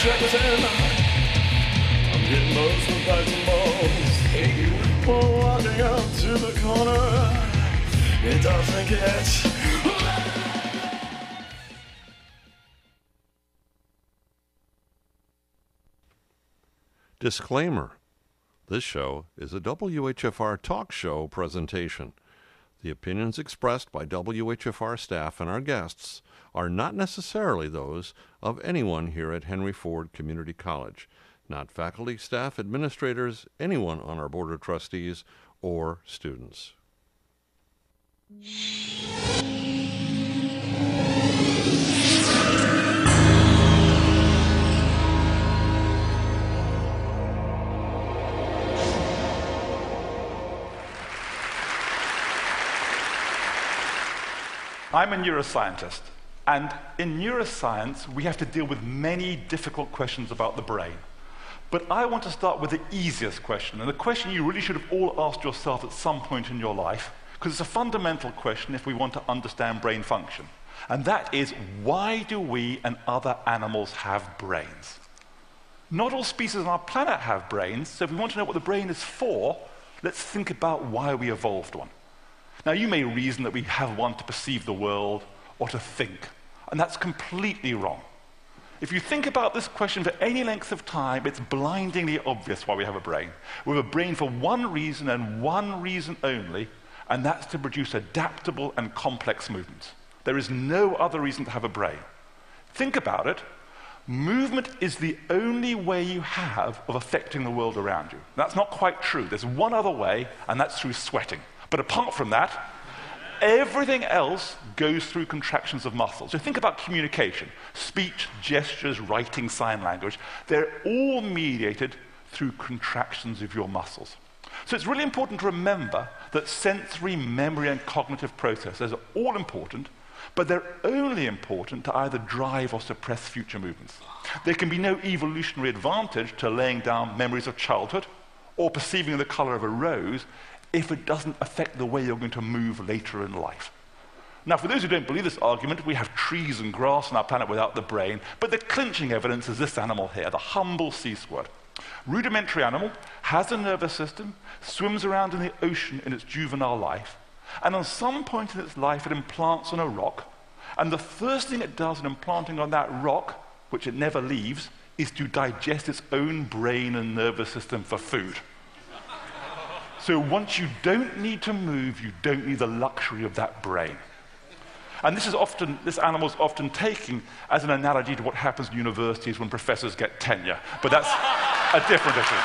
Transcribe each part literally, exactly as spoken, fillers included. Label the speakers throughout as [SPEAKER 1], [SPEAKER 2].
[SPEAKER 1] check it in. I'm getting those with back and balls. While walking up to the corner, it doesn't get.
[SPEAKER 2] Disclaimer. This show is a W H F R talk show presentation. The opinions expressed by W H F R staff and our guests are not necessarily those of anyone here at Henry Ford Community College, not faculty, staff, administrators, anyone on our Board of Trustees, or students.
[SPEAKER 3] I'm a neuroscientist, and in neuroscience, we have to deal with many difficult questions about the brain. But I want to start with the easiest question, and the question you really should have all asked yourself at some point in your life, because it's a fundamental question if we want to understand brain function. And that is, why do we and other animals have brains? Not all species on our planet have brains, so if we want to know what the brain is for, let's think about why we evolved one. Now, you may reason that we have one to perceive the world or to think, and that's completely wrong. If you think about this question for any length of time, it's blindingly obvious why we have a brain. We have a brain for one reason and one reason only, and that's to produce adaptable and complex movements. There is no other reason to have a brain. Think about it. Movement is the only way you have of affecting the world around you. That's not quite true. There's one other way, and that's through sweating. But apart from that, everything else goes through contractions of muscles. So think about communication, speech, gestures, writing, sign language. They're all mediated through contractions of your muscles. So it's really important to remember that sensory, memory, and cognitive processes are all important, but they're only important to either drive or suppress future movements. There can be no evolutionary advantage to laying down memories of childhood or perceiving the color of a rose if it doesn't affect the way you're going to move later in life. Now, for those who don't believe this argument, we have trees and grass on our planet without the brain, but the clinching evidence is this animal here, the humble sea squirt. Rudimentary animal, has a nervous system, swims around in the ocean in its juvenile life, and on some point in its life it implants on a rock, and the first thing it does in implanting on that rock, which it never leaves, is to digest its own brain and nervous system for food. So once you don't need to move, you don't need the luxury of that brain. And this is often, this animal is often taken as an analogy to what happens in universities when professors get tenure. But that's a different issue.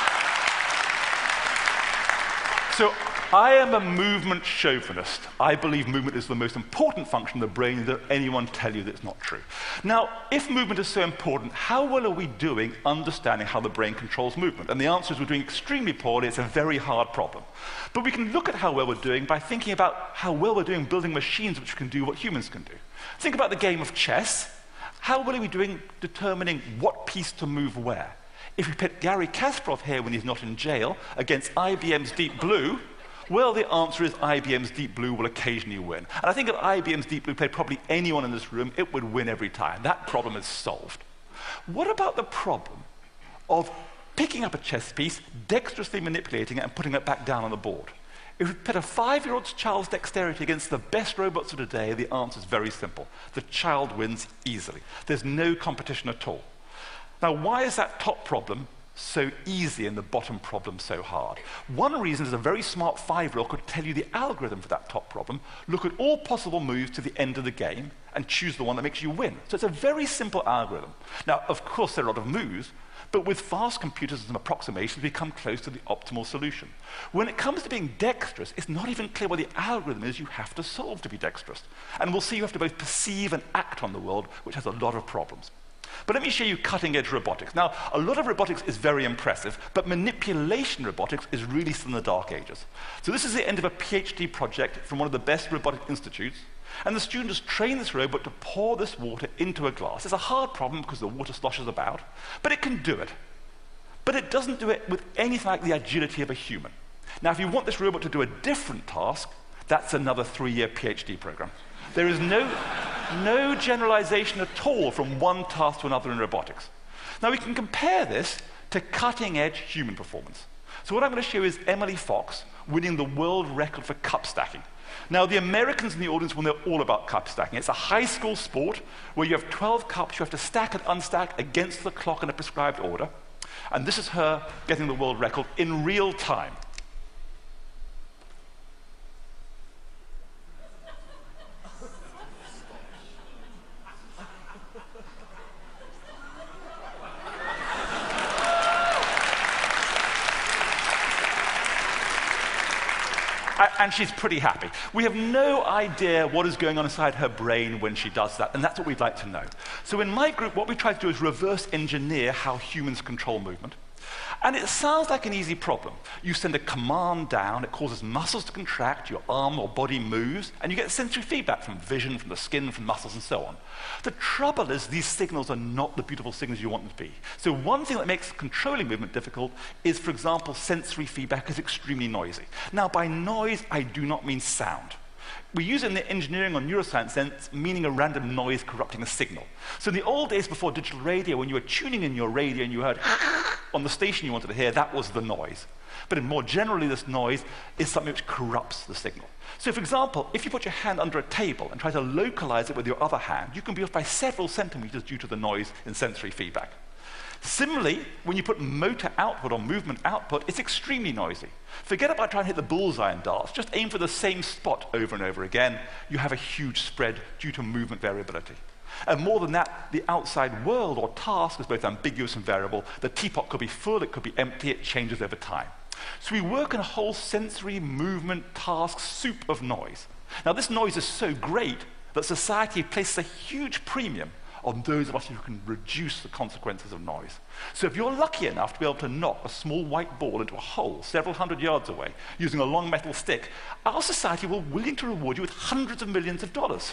[SPEAKER 3] So I am a movement chauvinist. I believe movement is the most important function of the brain. That anyone tell you that's not true. Now, if movement is so important, how well are we doing understanding how the brain controls movement? And the answer is we're doing extremely poorly. It's a very hard problem. But we can look at how well we're doing by thinking about how well we're doing building machines which can do what humans can do. Think about the game of chess. How well are we doing determining what piece to move where? If we put Garry Kasparov here when he's not in jail against I B M's Deep Blue, well, the answer is I B M's Deep Blue will occasionally win. And I think if I B M's Deep Blue played probably anyone in this room, it would win every time. That problem is solved. What about the problem of picking up a chess piece, dexterously manipulating it, and putting it back down on the board? If we put a five-year-old child's dexterity against the best robots of today, the answer is very simple. The child wins easily. There's no competition at all. Now, why is that top problem so easy and the bottom problem so hard? One reason is a very smart five-year-old could tell you the algorithm for that top problem, look at all possible moves to the end of the game, and choose the one that makes you win. So it's a very simple algorithm. Now, of course, there are a lot of moves, but with fast computers and some approximations, we come close to the optimal solution. When it comes to being dexterous, it's not even clear what the algorithm is you have to solve to be dexterous. And we'll see you have to both perceive and act on the world, which has a lot of problems. But let me show you cutting-edge robotics. Now, a lot of robotics is very impressive, but manipulation robotics is really still in the dark ages. So this is the end of a PhD project from one of the best robotic institutes, and the students train this robot to pour this water into a glass. It's a hard problem because the water sloshes about, but it can do it. But it doesn't do it with anything like the agility of a human. Now, if you want this robot to do a different task, that's another three-year PhD program. There is no, no generalization at all from one task to another in robotics. Now we can compare this to cutting-edge human performance. So what I'm going to show you is Emily Fox winning the world record for cup stacking. Now the Americans in the audience will know all about cup stacking. It's a high school sport where you have twelve cups, you have to stack and unstack against the clock in a prescribed order. And this is her getting the world record in real time. And she's pretty happy. We have no idea what is going on inside her brain when she does that, and that's what we'd like to know. So in my group, what we try to do is reverse engineer how humans control movement. And it sounds like an easy problem. You send a command down, it causes muscles to contract, your arm or body moves, and you get sensory feedback from vision, from the skin, from muscles, and so on. The trouble is these signals are not the beautiful signals you want them to be. So one thing that makes controlling movement difficult is, for example, sensory feedback is extremely noisy. Now, by noise, I do not mean sound. We use it in the engineering or neuroscience sense, meaning a random noise corrupting a signal. So in the old days before digital radio, when you were tuning in your radio and you heard on the station you wanted to hear, that was the noise. But more generally, this noise is something which corrupts the signal. So for example, if you put your hand under a table and try to localize it with your other hand, you can be off by several centimeters due to the noise in sensory feedback. Similarly, when you put motor output or movement output, it's extremely noisy. Forget about trying to hit the bullseye in darts. Just aim for the same spot over and over again. You have a huge spread due to movement variability. And more than that, the outside world or task is both ambiguous and variable. The teapot could be full, it could be empty, it changes over time. So we work in a whole sensory movement task soup of noise. Now this noise is so great that society places a huge premium on those of us who can reduce the consequences of noise. So if you're lucky enough to be able to knock a small white ball into a hole several hundred yards away using a long metal stick, our society will be willing to reward you with hundreds of millions of dollars.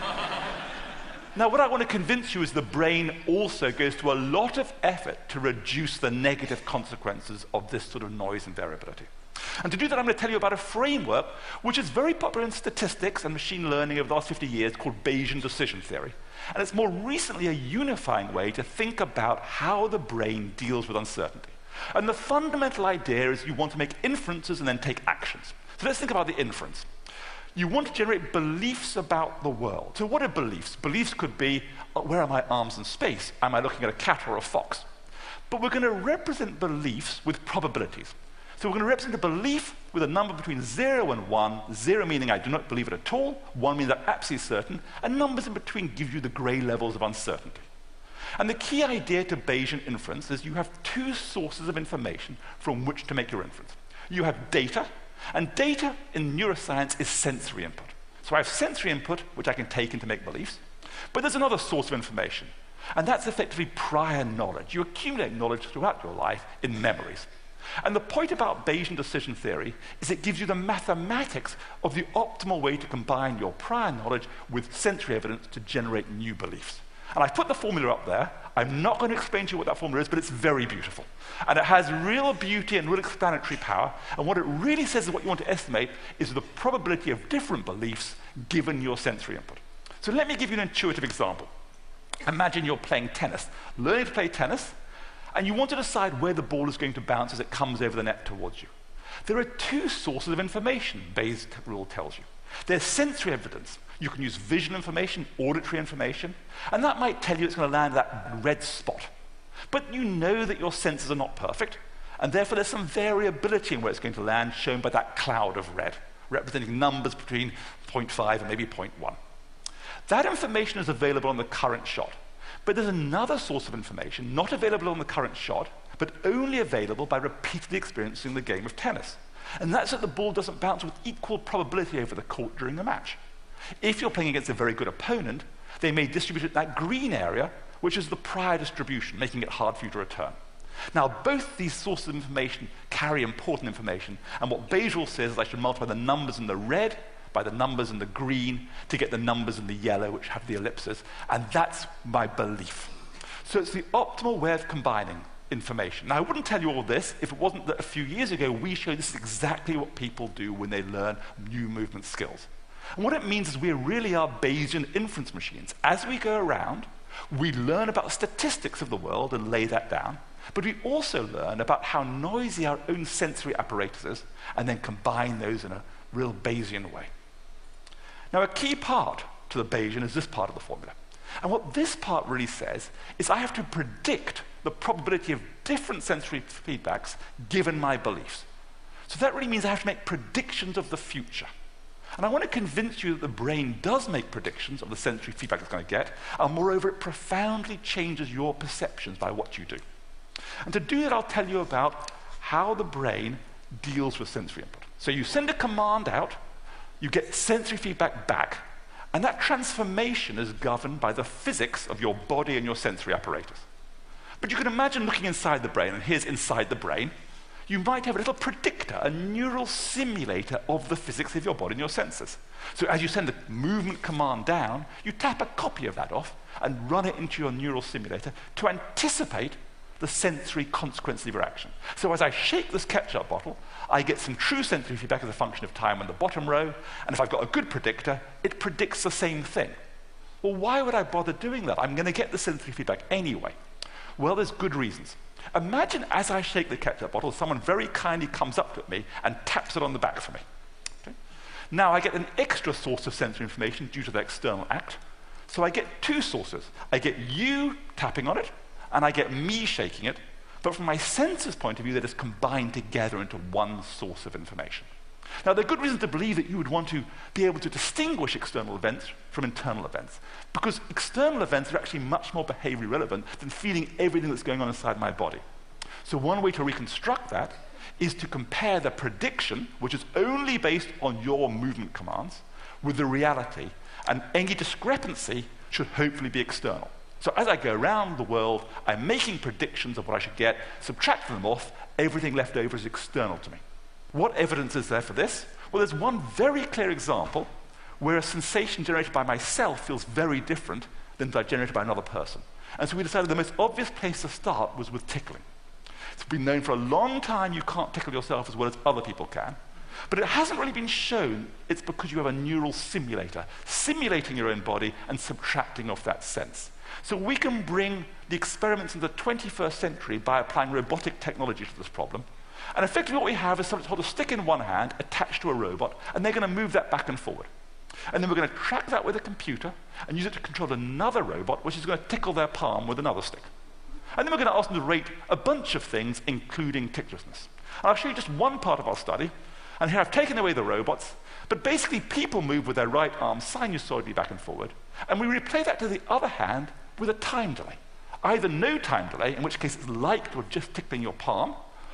[SPEAKER 3] Now, what I want to convince you is the brain also goes to a lot of effort to reduce the negative consequences of this sort of noise and variability. And to do that, I'm going to tell you about a framework which is very popular in statistics and machine learning over the last fifty years called Bayesian decision theory. And it's more recently a unifying way to think about how the brain deals with uncertainty. And the fundamental idea is you want to make inferences and then take actions. So let's think about the inference. You want to generate beliefs about the world. So what are beliefs? Beliefs could be, where are my arms in space? Am I looking at a cat or a fox? But we're going to represent beliefs with probabilities. So we're going to represent a belief with a number between zero and one, zero meaning I do not believe it at all, one meaning I'm absolutely certain, and numbers in between give you the gray levels of uncertainty. And the key idea to Bayesian inference is you have two sources of information from which to make your inference. You have data, and data in neuroscience is sensory input. So I have sensory input, which I can take in to make beliefs, but there's another source of information, and that's effectively prior knowledge. You accumulate knowledge throughout your life in memories. And the point about Bayesian decision theory is it gives you the mathematics of the optimal way to combine your prior knowledge with sensory evidence to generate new beliefs. And I've put the formula up there. I'm not going to explain to you what that formula is, but it's very beautiful. And it has real beauty and real explanatory power. And what it really says is what you want to estimate is the probability of different beliefs given your sensory input. So let me give you an intuitive example. Imagine you're playing tennis, learning to play tennis, and you want to decide where the ball is going to bounce as it comes over the net towards you. There are two sources of information Bayes' rule tells you. There's sensory evidence. You can use vision information, auditory information, and that might tell you it's going to land at that red spot. But you know that your senses are not perfect, and therefore there's some variability in where it's going to land, shown by that cloud of red, representing numbers between zero point five and maybe zero point one. That information is available on the current shot. But there's another source of information, not available on the current shot, but only available by repeatedly experiencing the game of tennis. And that's that the ball doesn't bounce with equal probability over the court during the match. If you're playing against a very good opponent, they may distribute it in that green area, which is the prior distribution, making it hard for you to return. Now, both these sources of information carry important information, and what Bayes' rule says is I should multiply the numbers in the red by the numbers in the green to get the numbers in the yellow, which have the ellipses, and that's my belief. So it's the optimal way of combining information. Now, I wouldn't tell you all this if it wasn't that a few years ago we showed this is exactly what people do when they learn new movement skills. And what it means is we really are Bayesian inference machines. As we go around, We learn about statistics of the world and lay that down, but we also learn about how noisy our own sensory apparatus is and then combine those in a real Bayesian way. Now, a key part to the Bayesian is this part of the formula. And what this part really says is I have to predict the probability of different sensory feedbacks given my beliefs. So that really means I have to make predictions of the future. And I want to convince you that the brain does make predictions of the sensory feedback it's going to get, and moreover, it profoundly changes your perceptions by what you do. And to do that, I'll tell you about how the brain deals with sensory input. So you send a command out, you get sensory feedback back, and that transformation is governed by the physics of your body and your sensory apparatus. But you can imagine looking inside the brain, and here's inside the brain. You might have a little predictor, a neural simulator of the physics of your body and your senses. So as you send the movement command down, you tap a copy of that off and run it into your neural simulator to anticipate the sensory consequences of your action. So as I shake this ketchup bottle, I get some true sensory feedback as a function of time in the bottom row, and if I've got a good predictor, it predicts the same thing. Well, why would I bother doing that? I'm going to get the sensory feedback anyway. Well, there's good reasons. Imagine as I shake the ketchup bottle, someone very kindly comes up to me and taps it on the back for me. Okay? Now I get an extra source of sensory information due to the external act. So I get two sources. I get you tapping on it, and I get me shaking it. But from my senses point of view, they're just combined together into one source of information. Now, there are good reasons to believe that you would want to be able to distinguish external events from internal events, because external events are actually much more behaviorally relevant than feeling everything that's going on inside my body. So one way to reconstruct that is to compare the prediction, which is only based on your movement commands, with the reality, and any discrepancy should hopefully be external. So as I go around the world, I'm making predictions of what I should get, subtracting them off, everything left over is external to me. What evidence is there for this? Well, there's one very clear example where a sensation generated by myself feels very different than that generated by another person. And so we decided the most obvious place to start was with tickling. It's been known for a long time you can't tickle yourself as well as other people can, but it hasn't really been shown it's because you have a neural simulator, simulating your own body and subtracting off that sense. So we can bring the experiments into the twenty-first century by applying robotic technology to this problem. And effectively what we have is something to hold a stick in one hand attached to a robot, and they're going to move that back and forward. And then we're going to track that with a computer and use it to control another robot, which is going to tickle their palm with another stick. And then we're going to ask them to rate a bunch of things, including ticklishness. And I'll show you just one part of our study. And here I've taken away the robots, but basically people move with their right arm sinusoidally back and forward. And we replay that to the other hand with a time delay. Either no time delay, in which case it's like you're just tickling your palm,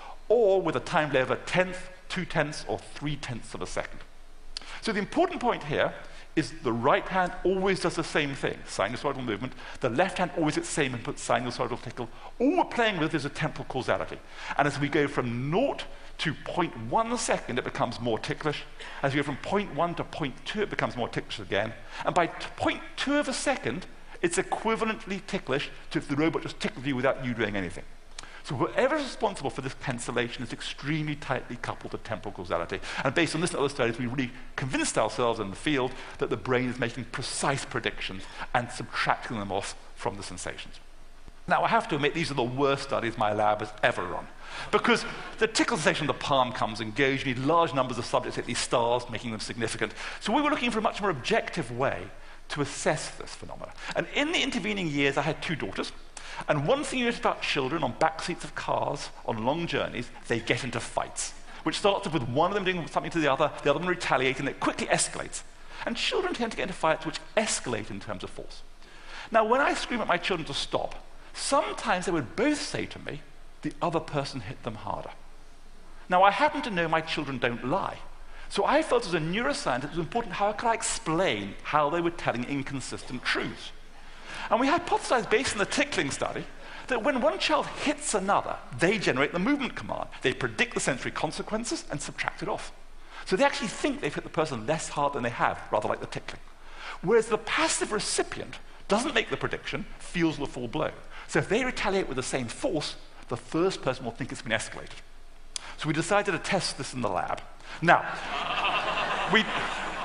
[SPEAKER 3] or with a time delay of a tenth, two-tenths, or three-tenths of a second. So the important point here is the right hand always does the same thing, sinusoidal movement. The left hand always gets the same input, sinusoidal tickle. All we're playing with is a temporal causality. And as we go from naught to zero point one second, it becomes more ticklish. As we go from zero point one to zero point two, it becomes more ticklish again. And by zero point two of a second, it's equivalently ticklish to if the robot just tickled you without you doing anything. So whoever is responsible for this cancellation is extremely tightly coupled to temporal causality. And based on this and other studies, we really convinced ourselves in the field that the brain is making precise predictions and subtracting them off from the sensations. Now, I have to admit, these are the worst studies my lab has ever run. Because the tickle sensation of the palm comes and goes. You need large numbers of subjects at these stars, making them significant. So we were looking for a much more objective way to assess this phenomenon. And in the intervening years, I had two daughters. And one thing you notice about children on back seats of cars on long journeys, they get into fights, which starts off with one of them doing something to the other, the other one retaliating, and it quickly escalates. And children tend to get into fights which escalate in terms of force. Now, when I scream at my children to stop, sometimes they would both say to me, the other person hit them harder. Now, I happen to know my children don't lie. So I felt as a neuroscientist it was important how could I explain how they were telling inconsistent truths. And we hypothesized, based on the tickling study, that when one child hits another, they generate the movement command. They predict the sensory consequences and subtract it off. So they actually think they've hit the person less hard than they have, rather like the tickling. Whereas the passive recipient doesn't make the prediction, feels the full blow. So if they retaliate with the same force, the first person will think it's been escalated. So we decided to test this in the lab. Now, we,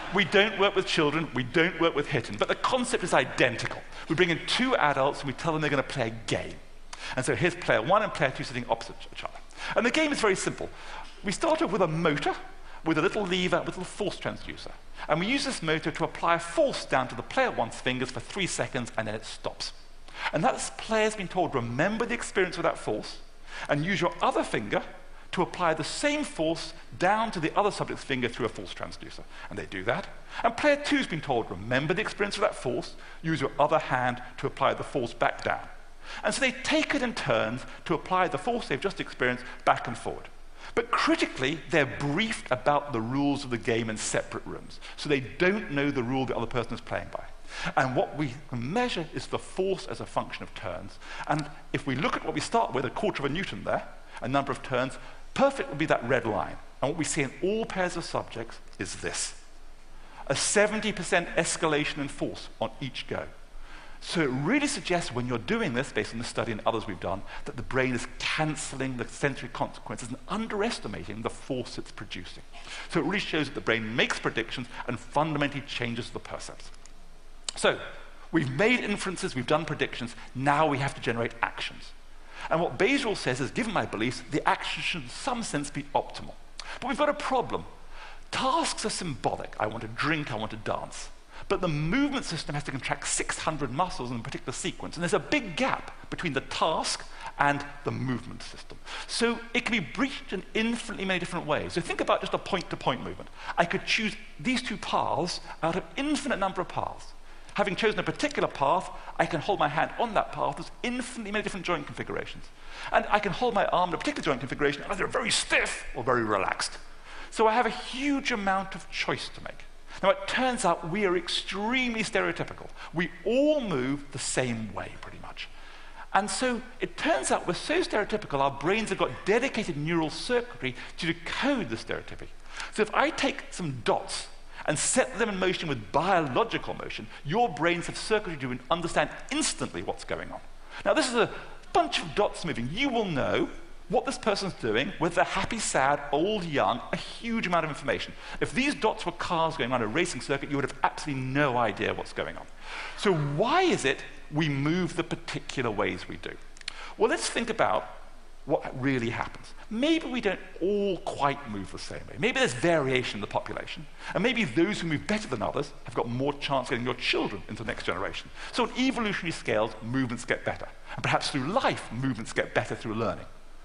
[SPEAKER 3] We don't work with children, we don't work with hitting, but the concept is identical. We bring in two adults and we tell them they're going to play a game. And so here's player one and player two sitting opposite each other. And the game is very simple. We start off with a motor, with a little lever, with a little force transducer. And we use this motor to apply a force down to the player one's fingers for three seconds, and then it stops. And that player's been told, remember the experience of that force, and use your other finger to apply the same force down to the other subject's finger through a force transducer. And they do that. And player two's been told, remember the experience of that force, use your other hand to apply the force back down. And so they take it in turns to apply the force they've just experienced back and forward. But critically, they're briefed about the rules of the game in separate rooms. So they don't know the rule the other person is playing by. And what we can measure is the force as a function of turns. And if we look at what we start with, a quarter of a newton there, a number of turns, perfect would be that red line. And what we see in all pairs of subjects is this. A seventy percent escalation in force on each go. So it really suggests when you're doing this, based on the study and others we've done, that the brain is cancelling the sensory consequences and underestimating the force it's producing. So it really shows that the brain makes predictions and fundamentally changes the percepts. So we've made inferences, we've done predictions, now we have to generate actions. And what Bayes' says is, given my beliefs, the action should in some sense be optimal. But we've got a problem. Tasks are symbolic. I want to drink, I want to dance. But the movement system has to contract six hundred muscles in a particular sequence. And there's a big gap between the task and the movement system. So it can be breached in infinitely many different ways. So think about just a point-to-point movement. I could choose these two paths out of infinite number of paths. Having chosen a particular path, I can hold my hand on that path. There's infinitely many different joint configurations. And I can hold my arm in a particular joint configuration, either very stiff or very relaxed. So I have a huge amount of choice to make. Now, it turns out we are extremely stereotypical. We all move the same way, pretty much. And so it turns out we're so stereotypical, our brains have got dedicated neural circuitry to decode the stereotypy. So if I take some dots and set them in motion with biological motion, your brains have circuitry to understand instantly what's going on. Now, this is a bunch of dots moving. You will know what this person's doing, whether they're happy, sad, old, young, a huge amount of information. If these dots were cars going on a racing circuit, you would have absolutely no idea what's going on. So why is it we move the particular ways we do? Well, let's think about what really happens. Maybe we don't all quite move the same way. Maybe there's variation in the population. And maybe those who move better than others have got more chance of getting your children into the next generation. So on evolutionary scales, movements get better. And perhaps through life, movements get better through learning.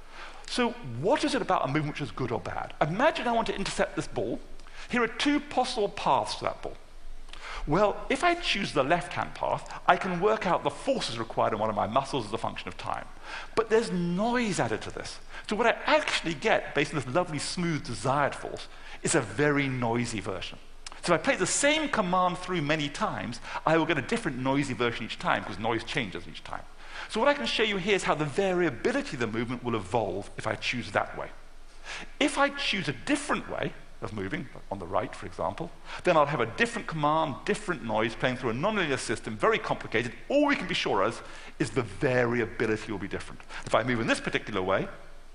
[SPEAKER 3] So what is it about a movement which is good or bad? Imagine I want to intercept this ball. Here are two possible paths to that ball. Well, if I choose the left-hand path, I can work out the forces required in one of my muscles as a function of time. But there's noise added to this. So what I actually get, based on this lovely, smooth, desired force, is a very noisy version. So if I play the same command through many times, I will get a different noisy version each time, because noise changes each time. So what I can show you here is how the variability of the movement will evolve if I choose that way. If I choose a different way of moving, on the right, for example, then I'll have a different command, different noise playing through a nonlinear system, very complicated. All we can be sure of is the variability will be different. If I move in this particular way,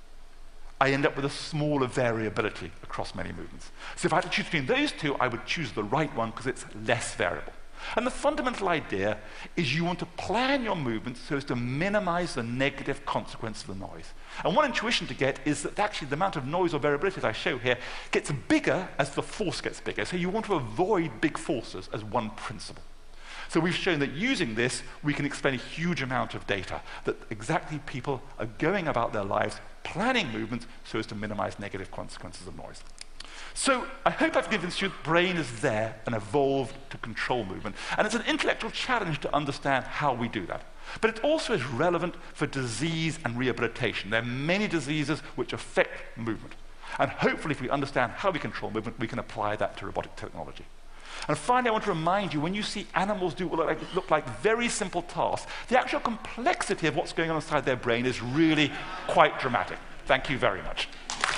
[SPEAKER 3] I end up with a smaller variability across many movements. So if I had to choose between those two, I would choose the right one because it's less variable. And the fundamental idea is you want to plan your movements so as to minimize the negative consequence of the noise. And one intuition to get is that actually the amount of noise or variability, as I show here, gets bigger as the force gets bigger. So you want to avoid big forces as one principle. So we've shown that using this, we can explain a huge amount of data, that exactly people are going about their lives planning movements so as to minimize negative consequences of noise. So I hope I've convinced you the brain is there and evolved to control movement. And it's an intellectual challenge to understand how we do that. But it also is relevant for disease and rehabilitation. There are many diseases which affect movement. And hopefully if we understand how we control movement, we can apply that to robotic technology. And finally, I want to remind you, when you see animals do what look like, look like very simple tasks, the actual complexity of what's going on inside their brain is really quite dramatic. Thank you very much.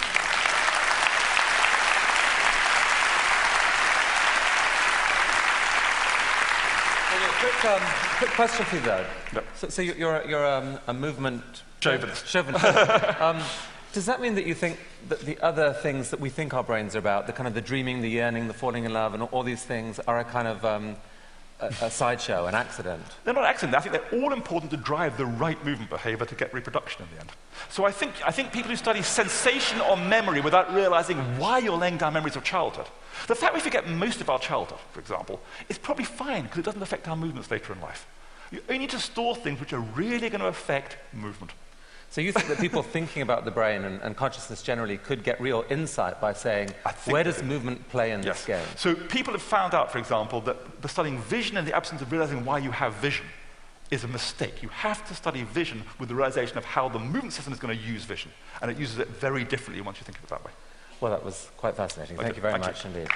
[SPEAKER 4] Quick, um, quick question for you, though. Yep. So, so you're, you're um, a movement
[SPEAKER 3] chauvinist.
[SPEAKER 4] chauvinist. um, Does that mean that you think that the other things that we think our brains are about, the kind of the dreaming, the yearning, the falling in love, and all these things are a kind of um, a, a sideshow, an accident?
[SPEAKER 3] They're not accident. I think they're all important to drive the right movement behavior to get reproduction in the end. So I think, I think people who study sensation or memory without realizing why you're laying down memories of childhood, the fact we forget most of our childhood, for example, is probably fine because it doesn't affect our movements later in life. You only need to store things which are really going to affect movement.
[SPEAKER 4] So you think that people thinking about the brain and, and consciousness generally could get real insight by saying, where does movement play in
[SPEAKER 3] yes.
[SPEAKER 4] this game?
[SPEAKER 3] So people have found out, for example, that the studying vision in the absence of realizing why you have vision is a mistake. You have to study vision with the realization of how the movement system is going to use vision. And it uses it very differently once you think of it that way.
[SPEAKER 4] Well, that was quite fascinating. Thank, Thank you very Thank much you. indeed.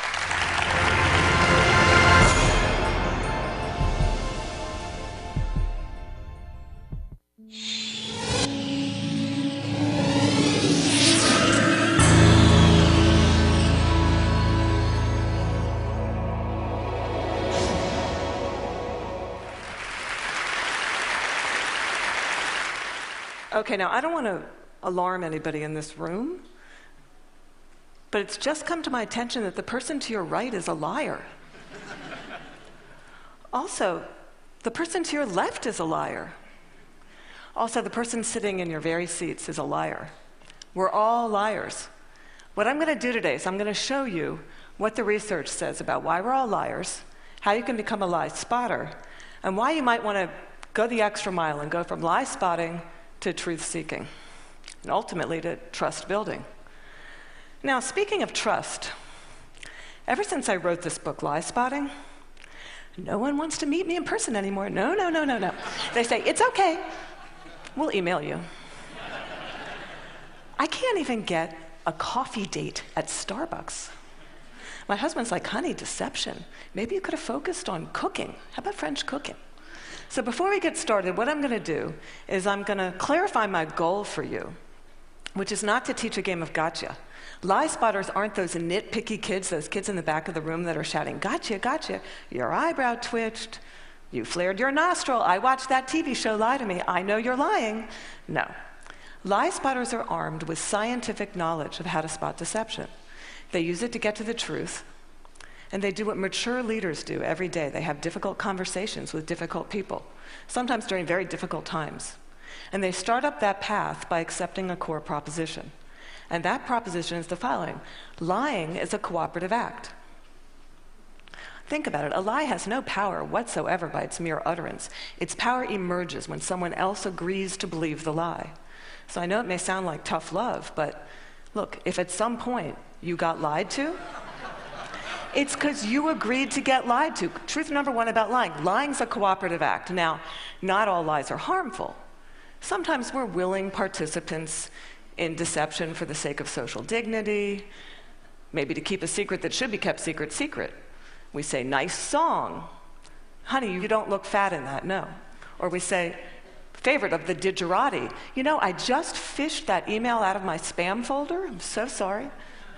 [SPEAKER 5] Okay, now I don't want to alarm anybody in this room, but it's just come to my attention that the person to your right is a liar. Also, the person to your left is a liar. Also, the person sitting in your very seats is a liar. We're all liars. What I'm going to do today is I'm going to show you what the research says about why we're all liars, how you can become a lie spotter, and why you might want to go the extra mile and go from lie spotting to truth-seeking, and ultimately to trust-building. Now, speaking of trust, ever since I wrote this book, Lie Spotting, no one wants to meet me in person anymore. No, no, no, no, no. They say, it's okay, we'll email you. I can't even get a coffee date at Starbucks. My husband's like, honey, deception. Maybe you could have focused on cooking. How about French cooking? So before we get started, what I'm going to do is I'm going to clarify my goal for you, which is not to teach a game of gotcha. Lie spotters aren't those nitpicky kids, those kids in the back of the room that are shouting, gotcha, gotcha, your eyebrow twitched, you flared your nostril, I watched that T V show, lie to me, I know you're lying. No. Lie spotters are armed with scientific knowledge of how to spot deception. They use it to get to the truth. And they do what mature leaders do every day. They have difficult conversations with difficult people, sometimes during very difficult times. And they start up that path by accepting a core proposition. And that proposition is the following: lying is a cooperative act. Think about it. A lie has no power whatsoever by its mere utterance. Its power emerges when someone else agrees to believe the lie. So I know it may sound like tough love, but look, if at some point you got lied to, it's because you agreed to get lied to. Truth number one about lying. Lying's a cooperative act. Now, not all lies are harmful. Sometimes we're willing participants in deception for the sake of social dignity, maybe to keep a secret that should be kept secret secret. We say, nice song. Honey, you don't look fat in that, no. Or we say, favorite of the digerati. You know, I just fished that email out of my spam folder. I'm so sorry.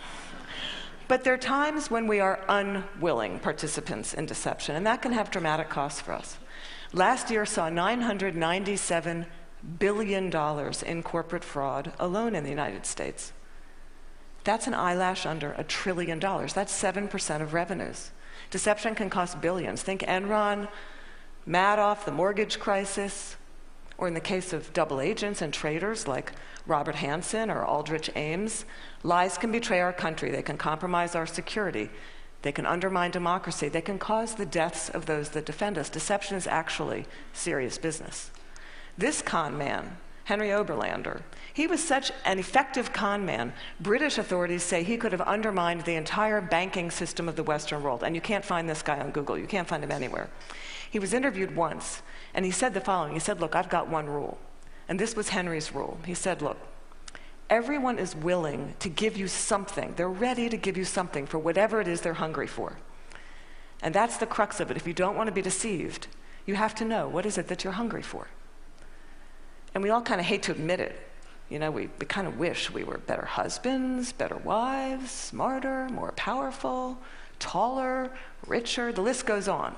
[SPEAKER 5] But there are times when we are unwilling participants in deception, and that can have dramatic costs for us. Last year saw nine hundred ninety-seven billion dollars in corporate fraud alone in the United States. That's an eyelash under a trillion dollars. That's seven percent of revenues. Deception can cost billions. Think Enron, Madoff, the mortgage crisis, or in the case of double agents and traitors like Robert Hansen or Aldrich Ames, lies can betray our country. They can compromise our security. They can undermine democracy. They can cause the deaths of those that defend us. Deception is actually serious business. This con man, Henry Oberlander, he was such an effective con man, British authorities say he could have undermined the entire banking system of the Western world. And you can't find this guy on Google. You can't find him anywhere. He was interviewed once, and he said the following. He said, look, I've got one rule. And this was Henry's rule. He said, look, everyone is willing to give you something. They're ready to give you something for whatever it is they're hungry for. And that's the crux of it. If you don't want to be deceived, you have to know, what is it that you're hungry for? And we all kind of hate to admit it. You know, we, we kind of wish we were better husbands, better wives, smarter, more powerful, taller, richer. The list goes on.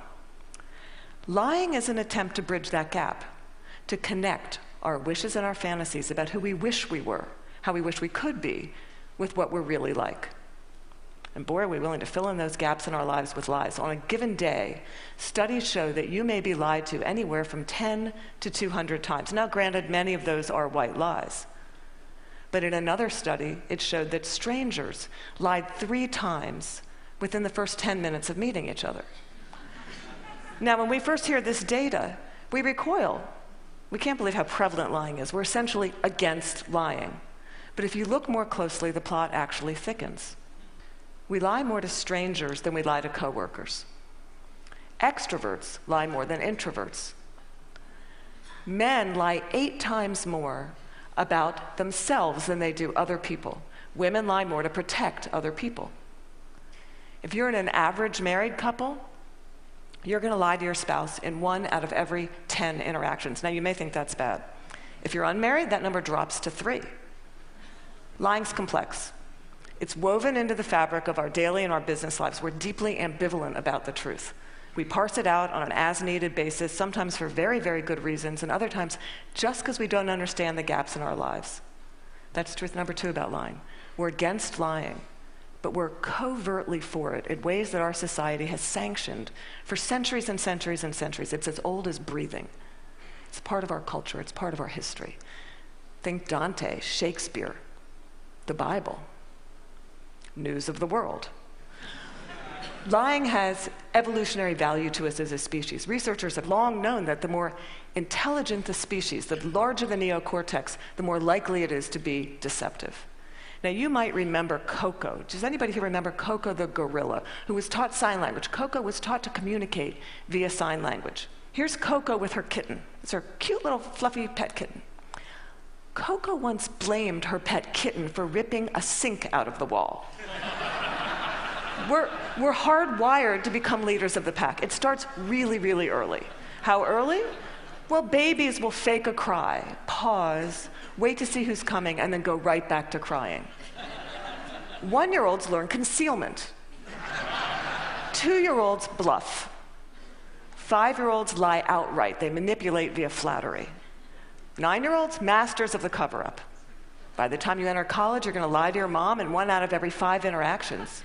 [SPEAKER 5] Lying is an attempt to bridge that gap, to connect our wishes and our fantasies about who we wish we were how we wish we could be, with what we're really like. And boy, are we willing to fill in those gaps in our lives with lies. On a given day, studies show that you may be lied to anywhere from ten to two hundred times. Now, granted, many of those are white lies. But in another study, it showed that strangers lied three times within the first ten minutes of meeting each other. Now, when we first hear this data, we recoil. We can't believe how prevalent lying is. We're essentially against lying. But if you look more closely, the plot actually thickens. We lie more to strangers than we lie to coworkers. Extroverts lie more than introverts. Men lie eight times more about themselves than they do other people. Women lie more to protect other people. If you're in an average married couple, you're going to lie to your spouse in one out of every ten interactions. Now, you may think that's bad. If you're unmarried, that number drops to three. Lying's complex. It's woven into the fabric of our daily and our business lives. We're deeply ambivalent about the truth. We parse it out on an as-needed basis, sometimes for very, very good reasons, and other times just because we don't understand the gaps in our lives. That's truth number two about lying. We're against lying, but we're covertly for it in ways that our society has sanctioned for centuries and centuries and centuries. It's as old as breathing. It's part of our culture. It's part of our history. Think Dante, Shakespeare, the Bible, news of the world. Lying has evolutionary value to us as a species. Researchers have long known that the more intelligent the species, the larger the neocortex, the more likely it is to be deceptive. Now, you might remember Coco. Does anybody here remember Coco the gorilla, who was taught sign language? Coco was taught to communicate via sign language. Here's Coco with her kitten. It's her cute little fluffy pet kitten. Coco once blamed her pet kitten for ripping a sink out of the wall. We're, we're hardwired to become leaders of the pack. It starts really, really early. How early? Well, babies will fake a cry, pause, wait to see who's coming, and then go right back to crying. One-year-olds learn concealment. Two-year-olds bluff. Five-year-olds lie outright. They manipulate via flattery. Nine-year-olds, masters of the cover-up. By the time you enter college, you're going to lie to your mom in one out of every five interactions.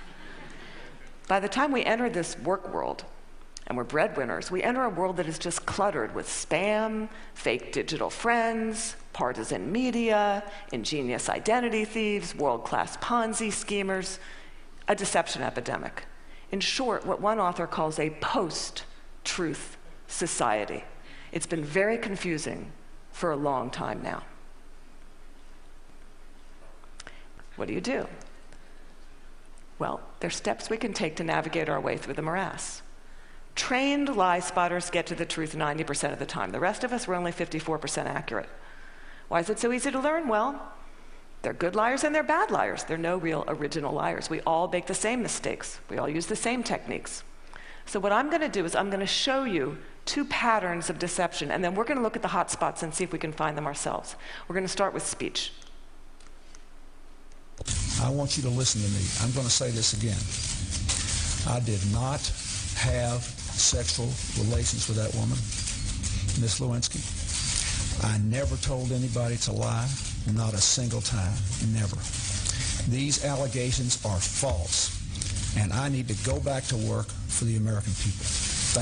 [SPEAKER 5] By the time we enter this work world, and we're breadwinners, we enter a world that is just cluttered with spam, fake digital friends, partisan media, ingenious identity thieves, world-class Ponzi schemers, a deception epidemic. In short, what one author calls a post-truth society. It's been very confusing for a long time now. What do you do? Well, there's steps we can take to navigate our way through the morass. Trained lie spotters get to the truth ninety percent of the time. The rest of us, we're only fifty-four percent accurate. Why is it so easy to learn? Well, they're good liars and they're bad liars. They're no real original liars. We all make the same mistakes. We all use the same techniques. So what I'm going to do is I'm going to show you two patterns of deception, and then we're going to look at the hot spots and see if we can find them ourselves. We're going to start with speech.
[SPEAKER 6] I want you to listen to me. I'm going to say this again. I did not have sexual relations with that woman, Miss Lewinsky. I never told anybody to lie, not a single time, never. These allegations are false, and I need to go back to work for the American people. Thank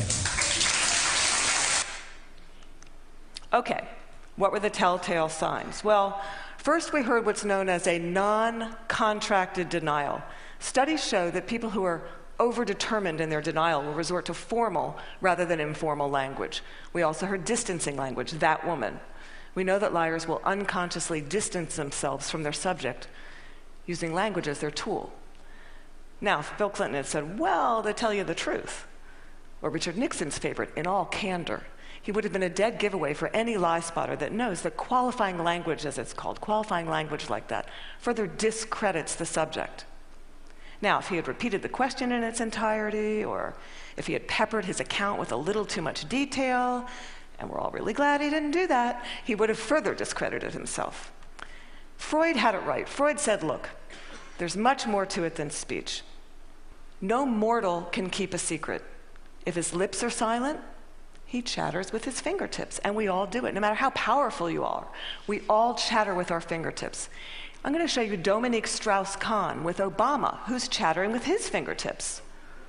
[SPEAKER 6] you.
[SPEAKER 5] Okay, what were the telltale signs? Well, first we heard what's known as a non-contracted denial. Studies show that people who are overdetermined in their denial will resort to formal rather than informal language. We also heard distancing language, that woman. We know that liars will unconsciously distance themselves from their subject using language as their tool. Now, if Bill Clinton had said, well, to tell you the truth, or Richard Nixon's favorite, in all candor, he would have been a dead giveaway for any lie spotter that knows that qualifying language, as it's called, qualifying language like that, further discredits the subject. Now, if he had repeated the question in its entirety, or if he had peppered his account with a little too much detail, and we're all really glad he didn't do that, he would have further discredited himself. Freud had it right. Freud said, look, there's much more to it than speech. No mortal can keep a secret. If his lips are silent, he chatters with his fingertips, and we all do it. No matter how powerful you are, we all chatter with our fingertips. I'm going to show you Dominique Strauss-Kahn with Obama, who's chattering with his fingertips.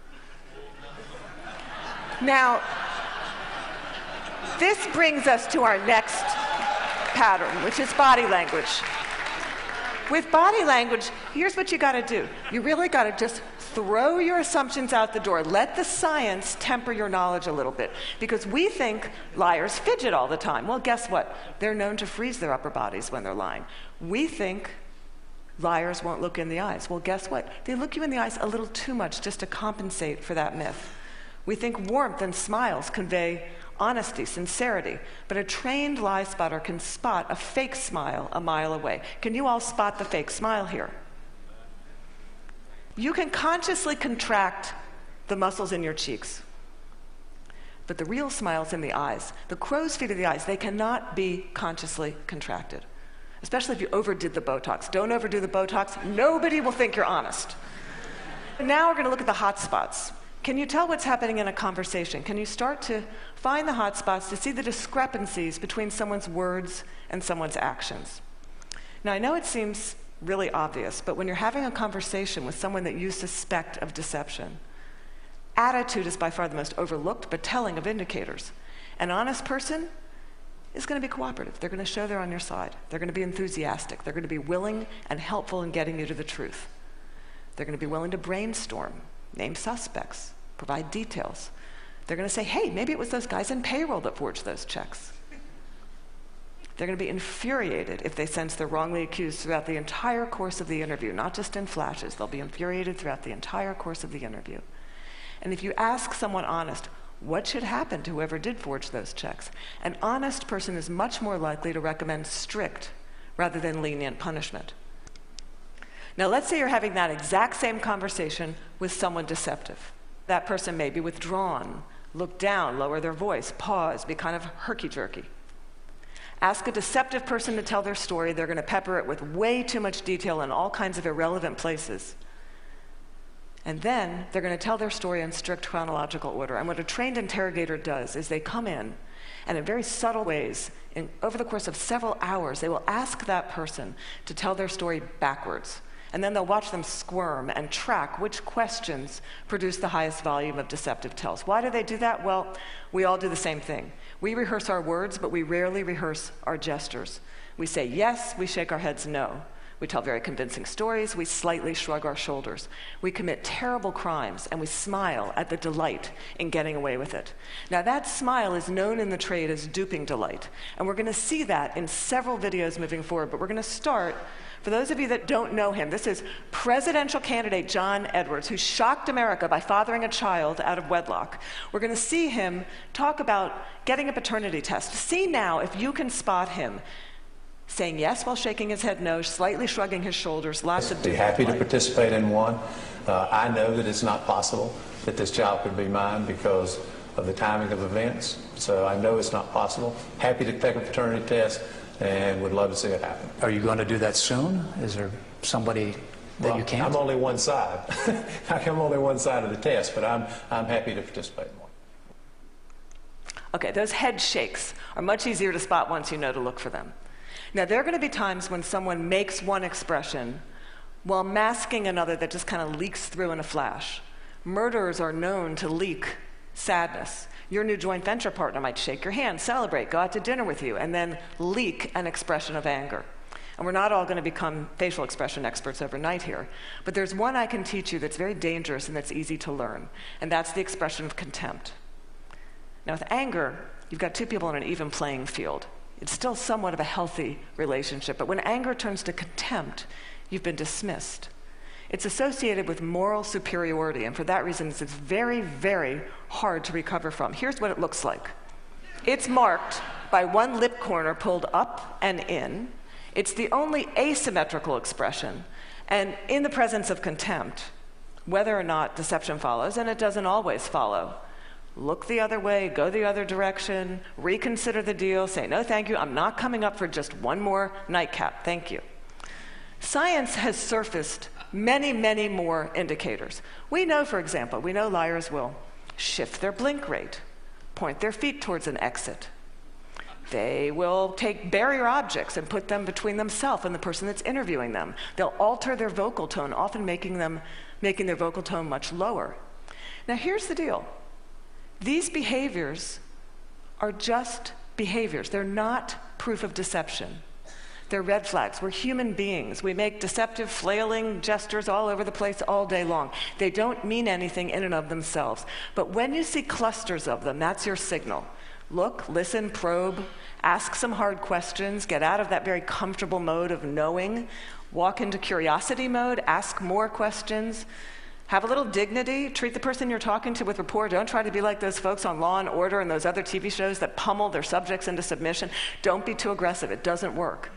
[SPEAKER 5] Now, this brings us to our next pattern, which is body language. With body language, here's what you got to do. You really got to just throw your assumptions out the door. Let the science temper your knowledge a little bit. Because we think liars fidget all the time. Well, guess what? They're known to freeze their upper bodies when they're lying. We think liars won't look in the eyes. Well, guess what? They look you in the eyes a little too much just to compensate for that myth. We think warmth and smiles convey honesty, sincerity, but a trained lie spotter can spot a fake smile a mile away. Can you all spot the fake smile here? You can consciously contract the muscles in your cheeks, but the real smile's in the eyes. The crow's feet of the eyes, they cannot be consciously contracted, especially if you overdid the Botox. Don't overdo the Botox. Nobody will think you're honest. Now we're going to look at the hot spots. Can you tell what's happening in a conversation? Can you start to find the hot spots to see the discrepancies between someone's words and someone's actions? Now, I know it seems really obvious, but when you're having a conversation with someone that you suspect of deception, attitude is by far the most overlooked but telling of indicators. An honest person is going to be cooperative. They're going to show they're on your side. They're going to be enthusiastic. They're going to be willing and helpful in getting you to the truth. They're going to be willing to brainstorm, name suspects, provide details. They're going to say, hey, maybe it was those guys in payroll that forged those checks. They're going to be infuriated if they sense they're wrongly accused throughout the entire course of the interview, not just in flashes. They'll be infuriated throughout the entire course of the interview. And if you ask someone honest, what should happen to whoever did forge those checks? An honest person is much more likely to recommend strict rather than lenient punishment. Now, let's say you're having that exact same conversation with someone deceptive. That person may be withdrawn, look down, lower their voice, pause, be kind of herky-jerky. Ask a deceptive person to tell their story. They're going to pepper it with way too much detail in all kinds of irrelevant places. And then they're going to tell their story in strict chronological order. And what a trained interrogator does is they come in, and in very subtle ways, in, over the course of several hours, they will ask that person to tell their story backwards. And then they'll watch them squirm and track which questions produce the highest volume of deceptive tells. Why do they do that? Well, we all do the same thing. We rehearse our words, but we rarely rehearse our gestures. We say yes, we shake our heads no. We tell very convincing stories, we slightly shrug our shoulders. We commit terrible crimes, and we smile at the delight in getting away with it. Now, that smile is known in the trade as duping delight, and we're going to see that in several videos moving forward, but we're going to start. For those of you that don't know him, this is presidential candidate John Edwards, who shocked America by fathering a child out of wedlock. We're going to see him talk about getting a paternity test. See now if you can spot him saying yes while shaking his head no, slightly shrugging his shoulders, lots of...
[SPEAKER 7] Be happy to participate in one. Uh, I know that it's not possible that this child could be mine because of the timing of events, so I know it's not possible. Happy to take a paternity test and would love to see it happen.
[SPEAKER 8] Are you going to do that soon? Is there somebody that
[SPEAKER 7] well,
[SPEAKER 8] you can't?
[SPEAKER 7] I'm only one side. I'm only one side of the test, but I'm, I'm happy to participate in one.
[SPEAKER 5] Okay, those head shakes are much easier to spot once you know to look for them. Now, there are going to be times when someone makes one expression while masking another that just kind of leaks through in a flash. Murderers are known to leak sadness. Your new joint venture partner might shake your hand, celebrate, go out to dinner with you, and then leak an expression of anger. And we're not all going to become facial expression experts overnight here, but there's one I can teach you that's very dangerous and that's easy to learn, and that's the expression of contempt. Now, with anger, you've got two people on an even playing field. It's still somewhat of a healthy relationship, but when anger turns to contempt, you've been dismissed. It's associated with moral superiority, and for that reason, it's very, very hard to recover from. Here's what it looks like. It's marked by one lip corner pulled up and in. It's the only asymmetrical expression, and in the presence of contempt, whether or not deception follows, and it doesn't always follow, look the other way, go the other direction, reconsider the deal, say, no, thank you, I'm not coming up for just one more nightcap, thank you. Science has surfaced many, many more indicators. We know, for example, we know liars will shift their blink rate, point their feet towards an exit, They will take barrier objects and put them between themselves and the person that's interviewing them. They'll alter their vocal tone, often making them making their vocal tone much lower. Now here's the deal. These behaviors are just behaviors. They're not proof of deception. They're red flags. We're human beings. We make deceptive, flailing gestures all over the place all day long. They don't mean anything in and of themselves. But when you see clusters of them, that's your signal. Look, listen, probe, ask some hard questions, get out of that very comfortable mode of knowing, walk into curiosity mode, ask more questions, have a little dignity, treat the person you're talking to with rapport. Don't try to be like those folks on Law and Order and those other T V shows that pummel their subjects into submission. Don't be too aggressive. It doesn't work.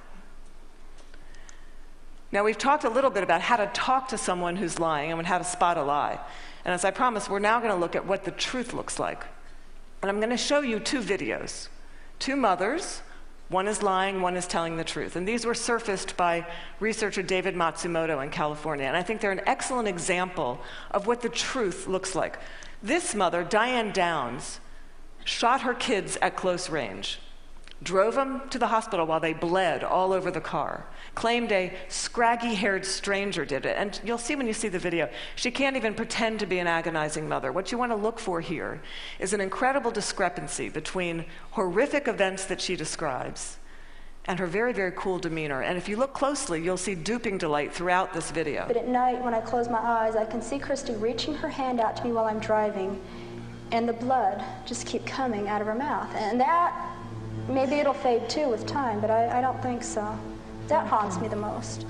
[SPEAKER 5] Now, we've talked a little bit about how to talk to someone who's lying and how to spot a lie. And as I promised, we're now going to look at what the truth looks like. And I'm going to show you two videos. Two mothers, one is lying, one is telling the truth. And these were surfaced by researcher David Matsumoto in California. And I think they're an excellent example of what the truth looks like. This mother, Diane Downs, shot her kids at close range, drove them to the hospital while they bled all over the car, claimed a scraggy-haired stranger did it. And you'll see when you see the video, she can't even pretend to be an agonizing mother. What you want to look for here is an incredible discrepancy between horrific events that she describes and her very, very cool demeanor. And if you look closely, you'll see duping delight throughout this video.
[SPEAKER 9] But at night, when I close my eyes, I can see Christy reaching her hand out to me while I'm driving, and the blood just keep coming out of her mouth. And that, maybe it'll fade too with time, but I, I don't think so. That haunts me the most.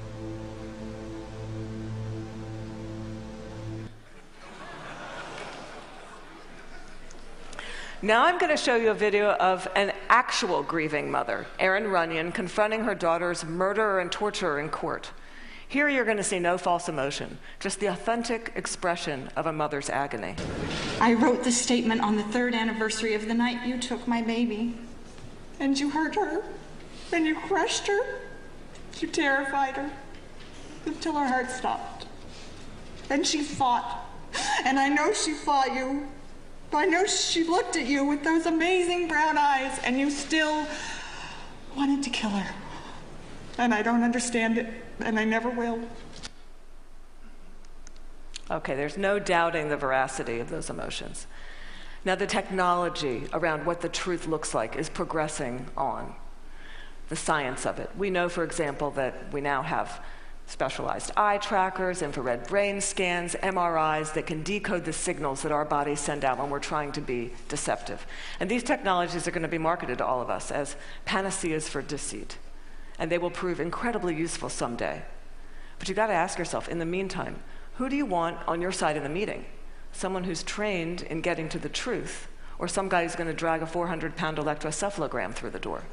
[SPEAKER 5] Now I'm going to show you a video of an actual grieving mother, Erin Runyon, confronting her daughter's murderer and torturer in court. Here you're going to see no false emotion, just the authentic expression of a mother's agony.
[SPEAKER 10] I wrote this statement on the third anniversary of the night you took my baby. And you hurt her, and you crushed her, you terrified her, until her heart stopped. And she fought, and I know she fought you. I know she looked at you with those amazing brown eyes, and you still wanted to kill her. And I don't understand it, and I never will.
[SPEAKER 5] Okay, there's no doubting the veracity of those emotions. Now, the technology around what the truth looks like is progressing on, the science of it. We know, for example, that we now have specialized eye trackers, infrared brain scans, M R Is that can decode the signals that our bodies send out when we're trying to be deceptive. And these technologies are going to be marketed to all of us as panaceas for deceit. And they will prove incredibly useful someday. But you've got to ask yourself, in the meantime, who do you want on your side of the meeting? Someone who's trained in getting to the truth, or some guy who's going to drag a four hundred pound electroencephalogram through the door?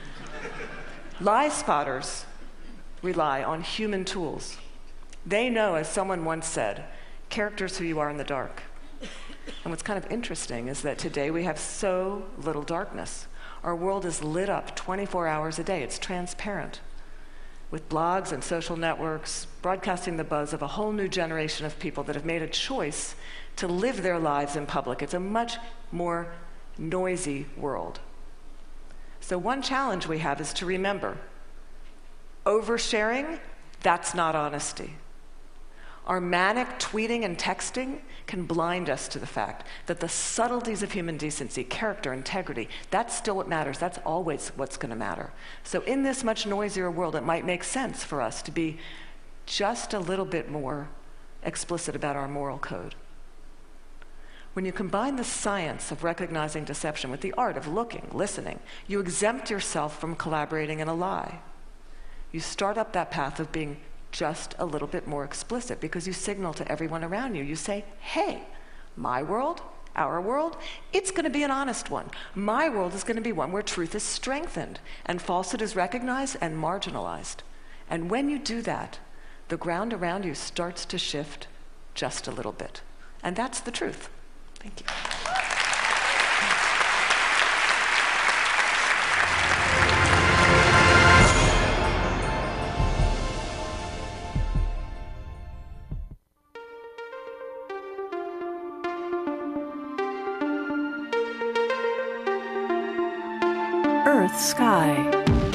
[SPEAKER 5] Lie spotters rely on human tools. They know, as someone once said, character's who you are in the dark. And what's kind of interesting is that today we have so little darkness. Our world is lit up twenty-four hours a day. It's transparent, with blogs and social networks broadcasting the buzz of a whole new generation of people that have made a choice to live their lives in public. It's a much more noisy world. So one challenge we have is to remember, oversharing, that's not honesty. Our manic tweeting and texting can blind us to the fact that the subtleties of human decency, character, integrity, that's still what matters. That's always what's going to matter. So in this much noisier world, it might make sense for us to be just a little bit more explicit about our moral code. When you combine the science of recognizing deception with the art of looking, listening, you exempt yourself from collaborating in a lie. You start up that path of being just a little bit more explicit because you signal to everyone around you. You say, hey, my world, our world, it's going to be an honest one. My world is going to be one where truth is strengthened and falsehood is recognized and marginalized. And when you do that, the ground around you starts to shift just a little bit. And that's the truth. Thank you.
[SPEAKER 11] Sky.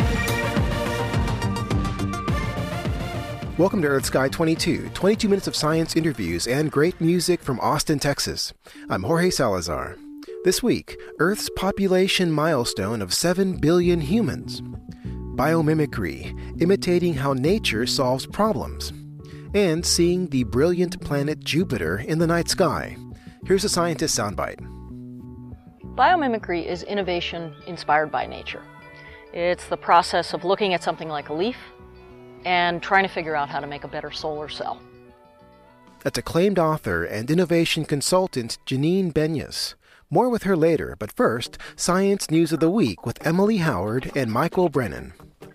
[SPEAKER 12] Welcome to Earth Sky twenty-two, twenty-two minutes of science interviews and great music from Austin, Texas. I'm Jorge Salazar. This week, Earth's population milestone of seven billion humans. Biomimicry, imitating how nature solves problems. And seeing the brilliant planet Jupiter in the night sky. Here's a scientist soundbite.
[SPEAKER 13] Biomimicry is innovation inspired by nature. It's the process of looking at something like a leaf and trying to figure out how to make a better solar cell.
[SPEAKER 12] That's acclaimed author and innovation consultant Janine Benyus. More with her later, but first, Science News of the Week with Emily Howard and Michael Brennan.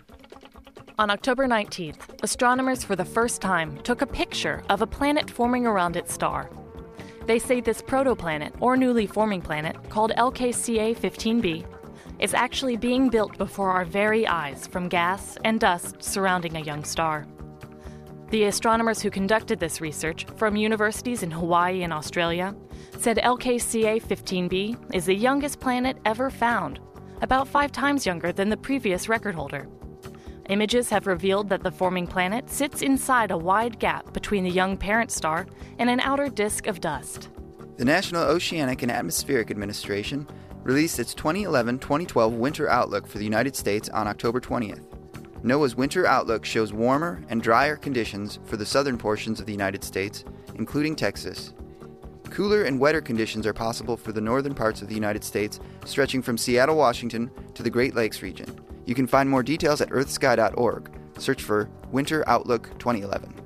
[SPEAKER 14] On October nineteenth, astronomers for the first time took a picture of a planet forming around its star. They say this protoplanet, or newly forming planet, called L K C A fifteen b, is actually being built before our very eyes from gas and dust surrounding a young star. The astronomers who conducted this research from universities in Hawaii and Australia said L K C A fifteen b is the youngest planet ever found, about five times younger than the previous record holder. Images have revealed that the forming planet sits inside a wide gap between the young parent star and an outer disk of dust.
[SPEAKER 15] The National Oceanic and Atmospheric Administration released its twenty eleven twenty twelve Winter Outlook for the United States on October twentieth. NOAA's Winter Outlook shows warmer and drier conditions for the southern portions of the United States, including Texas. Cooler and wetter conditions are possible for the northern parts of the United States, stretching from Seattle, Washington to the Great Lakes region. You can find more details at earth sky dot org. Search for Winter Outlook twenty eleven.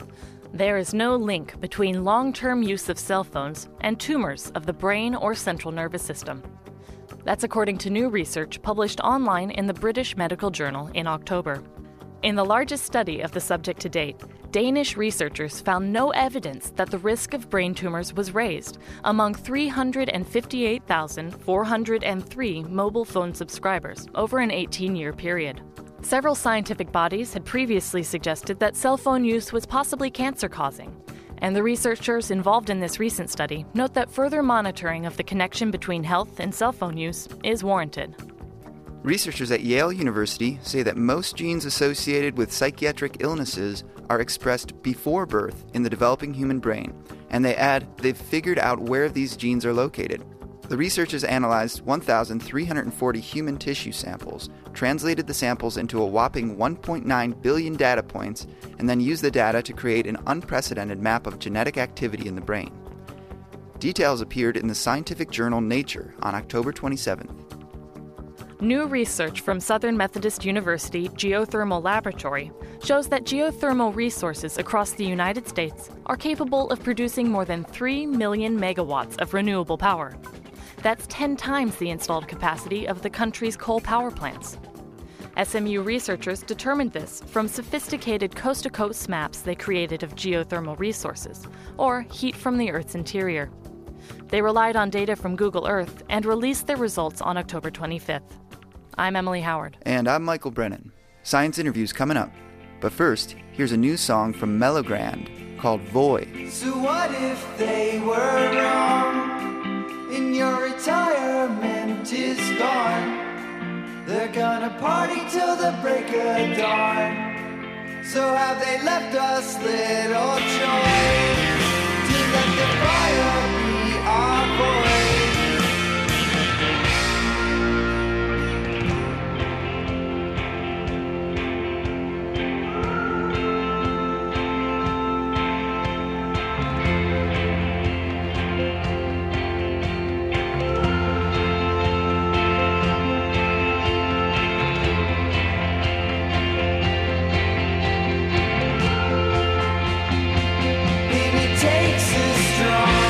[SPEAKER 14] There is no link between long-term use of cell phones and tumors of the brain or central nervous system. That's according to new research published online in the British Medical Journal in October. In the largest study of the subject to date, Danish researchers found no evidence that the risk of brain tumors was raised among three hundred fifty-eight thousand four hundred three mobile phone subscribers over an eighteen-year period. Several scientific bodies had previously suggested that cell phone use was possibly cancer-causing, and the researchers involved in this recent study note that further monitoring of the connection between health and cell phone use is warranted.
[SPEAKER 15] Researchers at Yale University say that most genes associated with psychiatric illnesses are expressed before birth in the developing human brain, and they add they've figured out where these genes are located. The researchers analyzed one thousand three hundred forty human tissue samples, translated the samples into a whopping one point nine billion data points, and then used the data to create an unprecedented map of genetic activity in the brain. Details appeared in the scientific journal Nature on October twenty-seventh.
[SPEAKER 14] New research from Southern Methodist University Geothermal Laboratory shows that geothermal resources across the United States are capable of producing more than three million megawatts of renewable power. That's ten times the installed capacity of the country's coal power plants. S M U researchers determined this from sophisticated coast-to-coast maps they created of geothermal resources, or heat from the Earth's interior. They relied on data from Google Earth and released their results on October twenty-fifth. I'm Emily Howard.
[SPEAKER 15] And I'm Michael Brennan. Science interviews coming up. But first, here's a new song from Mellogrand called Void.
[SPEAKER 16] So what if they were wrong and your retirement is gone? They're gonna party till the break of dawn. So have they left us little choice to let the fire be our voice? Takes a strong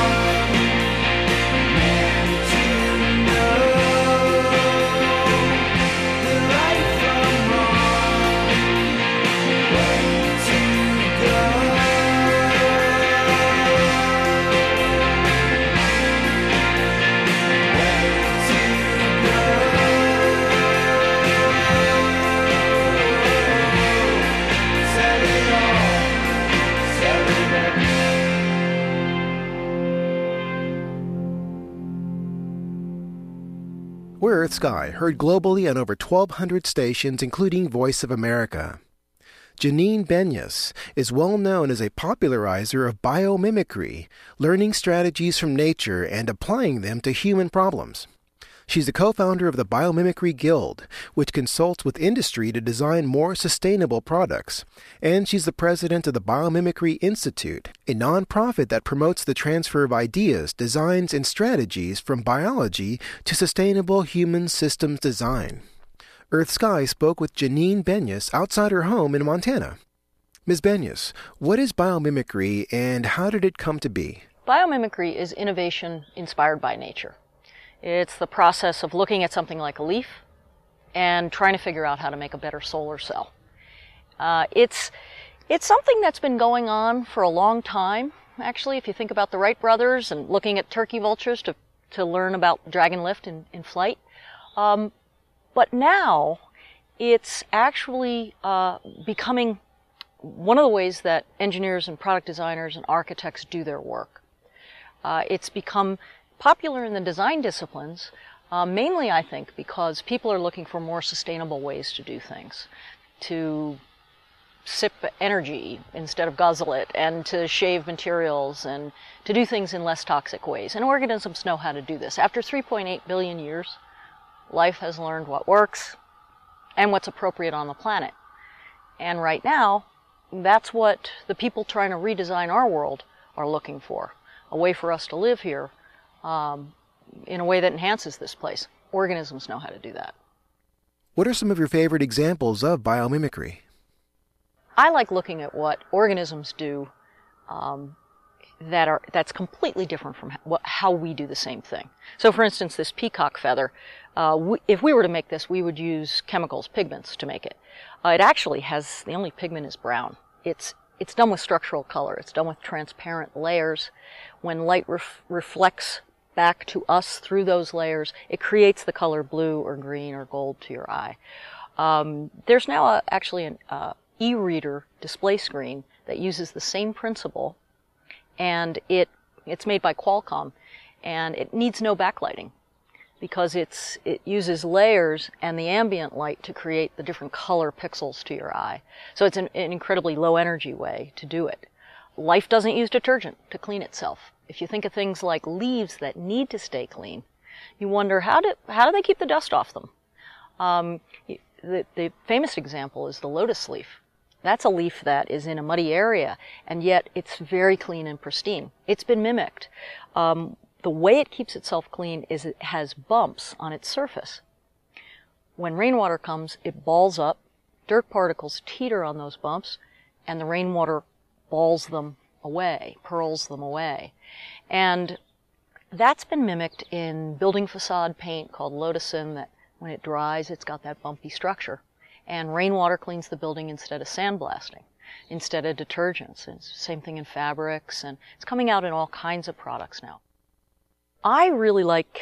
[SPEAKER 12] Earth Sky, heard globally on over twelve hundred stations, including Voice of America. Janine Benyus is well known as a popularizer of biomimicry, learning strategies from nature and applying them to human problems. She's the co-founder of the Biomimicry Guild, which consults with industry to design more sustainable products. And she's the president of the Biomimicry Institute, a nonprofit that promotes the transfer of ideas, designs, and strategies from biology to sustainable human systems design. Earth Sky spoke with Janine Benyus outside her home in Montana. Miz Benyus, what is biomimicry and how did it come to be?
[SPEAKER 13] Biomimicry is innovation inspired by nature. It's the process of looking at something like a leaf and trying to figure out how to make a better solar cell. Uh, it's, it's something that's been going on for a long time. Actually, if you think about the Wright brothers and looking at turkey vultures to, to learn about dragon lift in, in flight. Um, but now it's actually uh, becoming one of the ways that engineers and product designers and architects do their work. Uh, it's become popular in the design disciplines, uh, mainly I think because people are looking for more sustainable ways to do things, to sip energy instead of guzzle it, and to shave materials, and to do things in less toxic ways. And organisms know how to do this. After three point eight billion years, life has learned what works and what's appropriate on the planet. And right now, that's what the people trying to redesign our world are looking for, a way for us to live here Um, in a way that enhances this place. Organisms know how to do that.
[SPEAKER 12] What are some of your favorite examples of biomimicry?
[SPEAKER 13] I like looking at what organisms do um, that are that's completely different from how, how we do the same thing. So, for instance, this peacock feather, uh, we, if we were to make this, we would use chemicals, pigments, to make it. Uh, it actually has, the only pigment is brown. It's It's done with structural color. It's done with transparent layers. When light ref- reflects back to us through those layers, it creates the color blue or green or gold to your eye. Um, there's now a, actually an uh, e-reader display screen that uses the same principle, and it it's made by Qualcomm, and it needs no backlighting because it's it uses layers and the ambient light to create the different color pixels to your eye. So it's an, an incredibly low energy way to do it. Life doesn't use detergent to clean itself. If you think of things like leaves that need to stay clean, you wonder how do how do they keep the dust off them? Um, the, the famous example is the lotus leaf. That's a leaf that is in a muddy area, and yet it's very clean and pristine. It's been mimicked. Um, the way it keeps itself clean is it has bumps on its surface. When rainwater comes, it balls up, dirt particles teeter on those bumps, and the rainwater balls them away, pearls them away. And that's been mimicked in building facade paint called Lotusin, that when it dries, it's got that bumpy structure. And rainwater cleans the building instead of sandblasting, instead of detergents. It's the same thing in fabrics, and it's coming out in all kinds of products now. I really like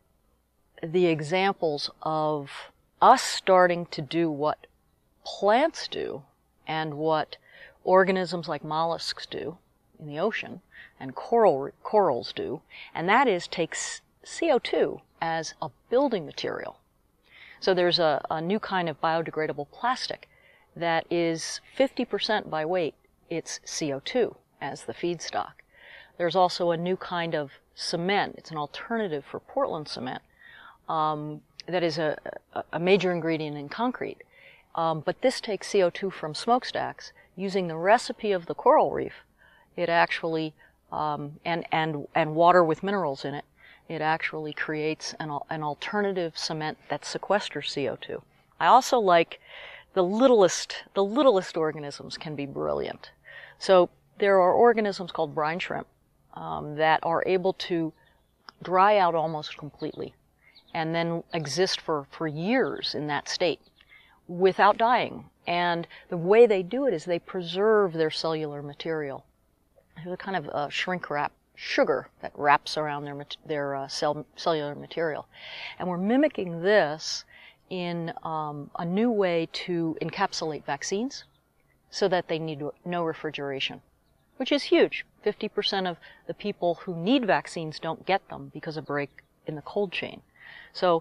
[SPEAKER 13] the examples of us starting to do what plants do and what organisms like mollusks do in the ocean and coral corals do, and that is take C O two as a building material. So there's a, a new kind of biodegradable plastic that is fifty percent by weight. It's C O two as the feedstock. There's also a new kind of cement. It's an alternative for Portland cement um, that is a, a major ingredient in concrete. Um, but this takes C O two from smokestacks using the recipe of the coral reef. It actually, um, and, and, and water with minerals in it, it actually creates an, an alternative cement that sequesters C O two. I also like the littlest, the littlest organisms can be brilliant. So there are organisms called brine shrimp um, that are able to dry out almost completely and then exist for, for years in that state without dying. And the way they do it is they preserve their cellular material. There's a kind of uh, shrink wrap sugar that wraps around their their uh, cell, cellular material. And we're mimicking this in um, a new way to encapsulate vaccines so that they need no refrigeration, which is huge. fifty percent of the people who need vaccines don't get them because of break in the cold chain. So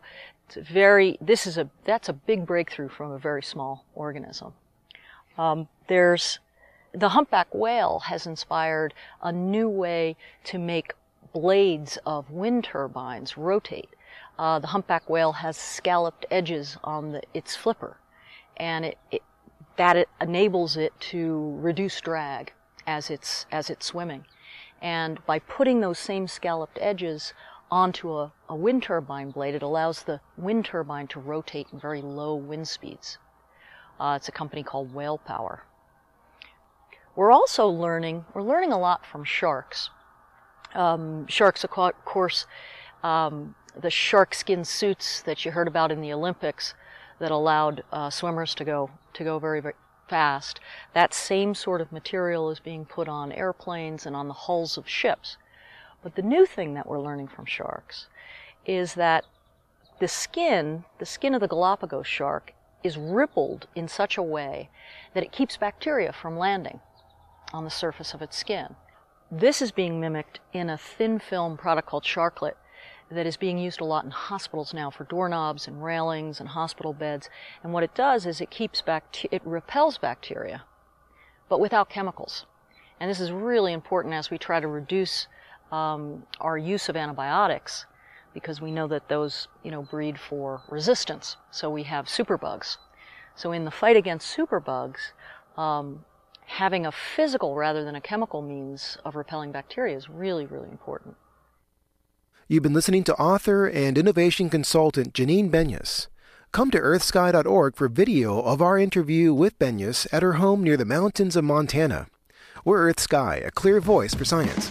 [SPEAKER 13] It's a very, this is a, that's a big breakthrough from a very small organism. Um, there's, the humpback whale has inspired a new way to make blades of wind turbines rotate. Uh, the humpback whale has scalloped edges on the, its flipper, and it, it, that it enables it to reduce drag as it's, as it's swimming. And by putting those same scalloped edges onto a, a wind turbine blade, it allows the wind turbine to rotate in very low wind speeds. Uh, it's a company called Whale Power. We're also learning, we're learning a lot from sharks. Um, sharks, of course, um, the shark skin suits that you heard about in the Olympics that allowed uh, swimmers to go, to go very, very fast. That same sort of material is being put on airplanes and on the hulls of ships. But the new thing that we're learning from sharks is that the skin, the skin of the Galapagos shark, is rippled in such a way that it keeps bacteria from landing on the surface of its skin. This is being mimicked in a thin film product called Sharklet that is being used a lot in hospitals now for doorknobs and railings and hospital beds. And what it does is it keeps bact- it repels bacteria, but without chemicals. And this is really important as we try to reduce um, our use of antibiotics, because we know that those, you know, breed for resistance. So we have superbugs. So in the fight against superbugs, um, having a physical rather than a chemical means of repelling bacteria is really, really important.
[SPEAKER 12] You've been listening to author and innovation consultant Janine Benyus. Come to earth sky dot org for video of our interview with Benyus at her home near the mountains of Montana. We're Earth Sky, a clear voice for science.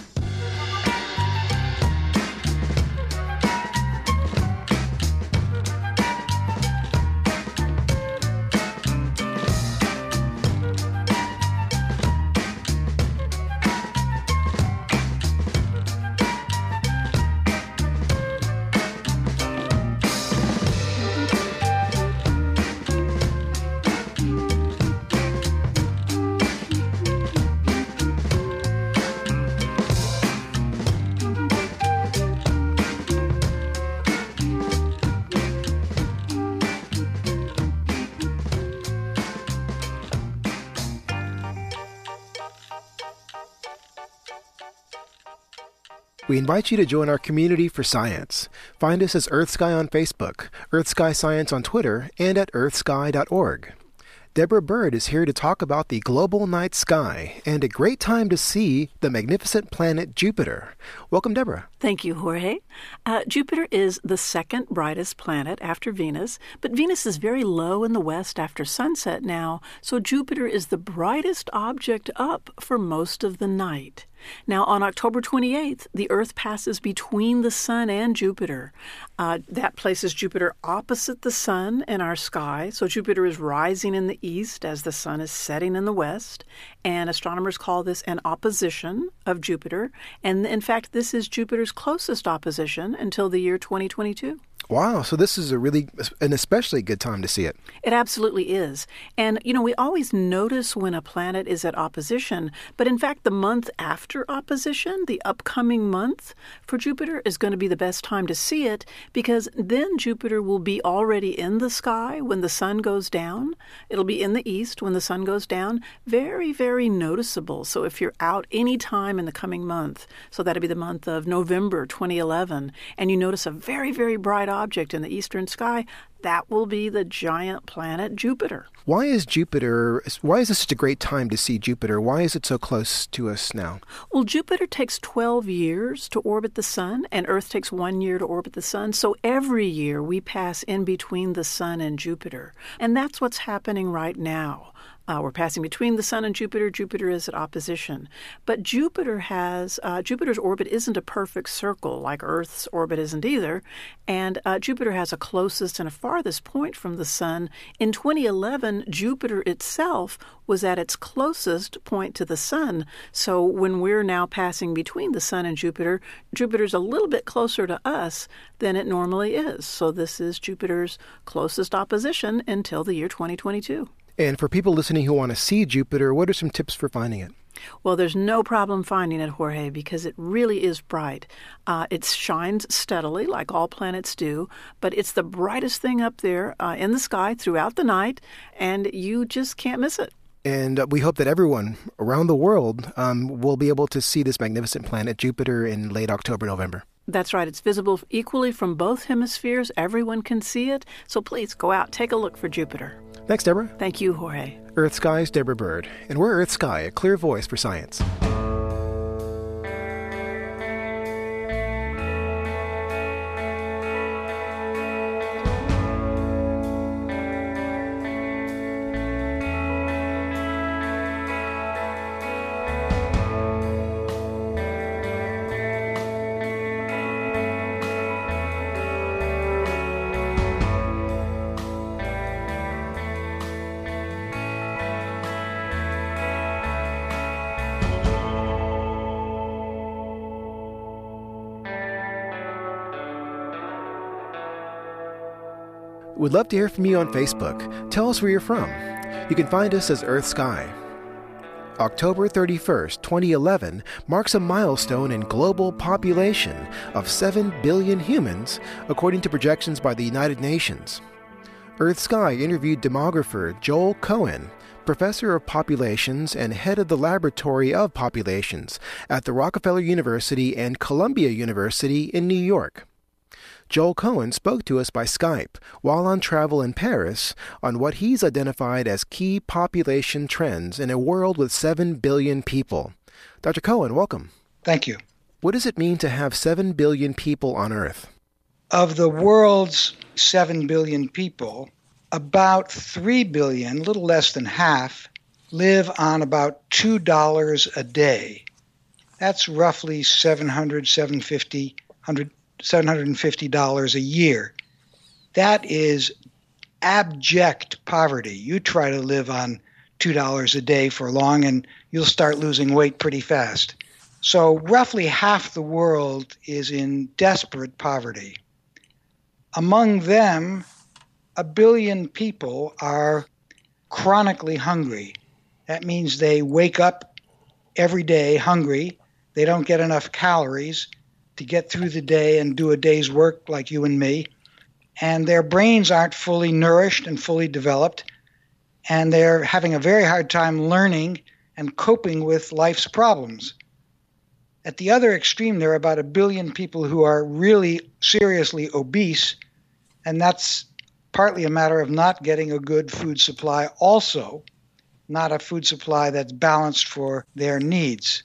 [SPEAKER 12] We invite you to join our community for science. Find us as Earth Sky on Facebook, Earth Sky Science on Twitter, and at earth sky dot org. Deborah Bird is here to talk about the global night sky and a great time to see the magnificent planet Jupiter. Welcome, Deborah.
[SPEAKER 11] Thank you, Jorge. Uh, Jupiter is the second brightest planet after Venus, but Venus is very low in the west after sunset now, so Jupiter is the brightest object up for most of the night. Now, on October twenty-eighth, the Earth passes between the Sun and Jupiter. Uh, that places Jupiter opposite the Sun in our sky, so Jupiter is rising in the east as the Sun is setting in the west, and astronomers call this an opposition of Jupiter, and in fact, this is Jupiter's closest opposition until the year twenty twenty-two.
[SPEAKER 12] Wow, so this is a really, an especially good time to see it.
[SPEAKER 11] It absolutely is. And, you know, we always notice when a planet is at opposition, but in fact, the month after opposition, the upcoming month for Jupiter is going to be the best time to see it, because then Jupiter will be already in the sky when the sun goes down. It'll be in the east when the sun goes down. Very, very noticeable. So if you're out any time in the coming month, so that'll be the month of November twenty eleven, and you notice a very, very bright object in the eastern sky, that will be the giant planet Jupiter.
[SPEAKER 12] Why is Jupiter, why is this such a great time to see Jupiter? Why is it so close to us now?
[SPEAKER 11] Well, Jupiter takes twelve years to orbit the sun, and Earth takes one year to orbit the sun. So every year we pass in between the sun and Jupiter. And that's what's happening right now. Uh, we're passing between the Sun and Jupiter. Jupiter is at opposition. But Jupiter has, uh, Jupiter's orbit isn't a perfect circle like Earth's orbit isn't either. And uh, Jupiter has a closest and a farthest point from the Sun. In twenty eleven, Jupiter itself was at its closest point to the Sun. So when we're now passing between the Sun and Jupiter, Jupiter's a little bit closer to us than it normally is. So this is Jupiter's closest opposition until the year twenty twenty-two.
[SPEAKER 12] And for people listening who want to see Jupiter, what are some tips for finding it?
[SPEAKER 11] Well, there's no problem finding it, Jorge, because it really is bright. Uh, it shines steadily, like all planets do, but it's the brightest thing up there uh, in the sky throughout the night, and you just can't miss it.
[SPEAKER 12] And we hope that everyone around the world um, will be able to see this magnificent planet, Jupiter, in late October, November.
[SPEAKER 11] That's right. It's visible equally from both hemispheres. Everyone can see it. So please go out, take a look for Jupiter.
[SPEAKER 12] Thanks, Deborah.
[SPEAKER 11] Thank you, Jorge.
[SPEAKER 12] Earth Sky's Deborah Bird. And we're Earth Sky, a clear voice for science. We'd love to hear from you on Facebook. Tell us where you're from. You can find us as Earth Sky. October thirty-first, twenty eleven marks a milestone in global population of seven billion humans, according to projections by the United Nations. Earth Sky interviewed demographer Joel Cohen, professor of populations and head of the Laboratory of Populations at the Rockefeller University and Columbia University in New York. Joel Cohen spoke to us by Skype while on travel in Paris on what he's identified as key population trends in a world with seven billion people. Doctor Cohen, welcome.
[SPEAKER 17] Thank you.
[SPEAKER 12] What does it mean to have seven billion people on Earth?
[SPEAKER 17] Of the world's seven billion people, about three billion, a little less than half, live on about two dollars a day. That's roughly seven hundred, seven hundred fifty, seven hundred fifty dollars a year. That is abject poverty. You try to live on two dollars a day for long and you'll start losing weight pretty fast. So roughly half the world is in desperate poverty. Among them, a billion people are chronically hungry. That means they wake up every day hungry. They don't get enough calories to get through the day and do a day's work like you and me. And their brains aren't fully nourished and fully developed. And they're having a very hard time learning and coping with life's problems. At the other extreme, there are about a billion people who are really seriously obese. And that's partly a matter of not getting a good food supply also, not a food supply that's balanced for their needs.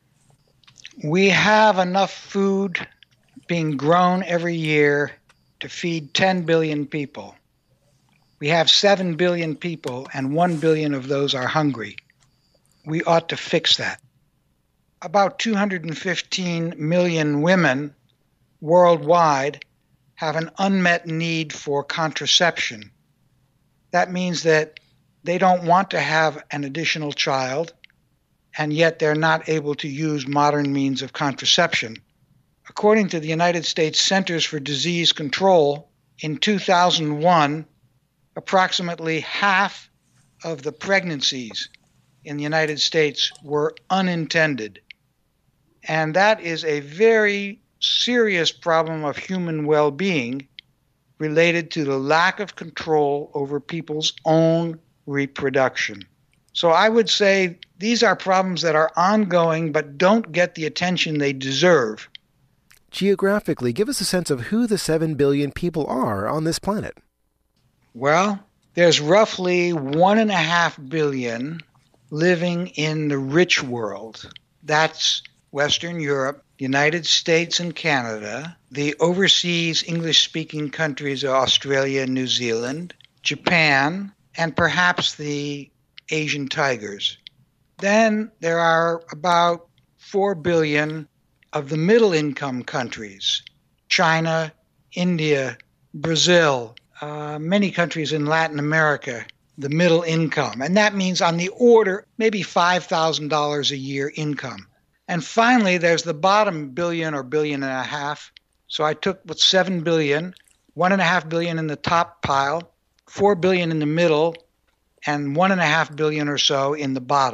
[SPEAKER 17] We have enough food being grown every year to feed ten billion people. We have seven billion people, and one billion of those are hungry. We ought to fix that. About two hundred fifteen million women worldwide have an unmet need for contraception. That means that they don't want to have an additional child, and yet they're not able to use modern means of contraception. According to the United States Centers for Disease Control, in two thousand one, approximately half of the pregnancies in the United States were unintended. And that is a very serious problem of human well-being related to the lack of control over people's own reproduction. So I would say these are problems that are ongoing but don't get the attention they deserve.
[SPEAKER 12] Geographically, give us a sense of who the seven billion people are on this planet.
[SPEAKER 17] Well, there's roughly one and a half billion living in the rich world. That's Western Europe, United States and Canada, the overseas English-speaking countries of Australia and New Zealand, Japan, and perhaps the Asian tigers. Then there are about four billion of the middle-income countries, China, India, Brazil, uh, many countries in Latin America, the middle income. And that means on the order, maybe five thousand dollars a year income. And finally, there's the bottom billion or billion and a half. So I took what's seven billion, one and a half billion in the top pile, four billion in the middle, and one and a half billion or so in the bottom.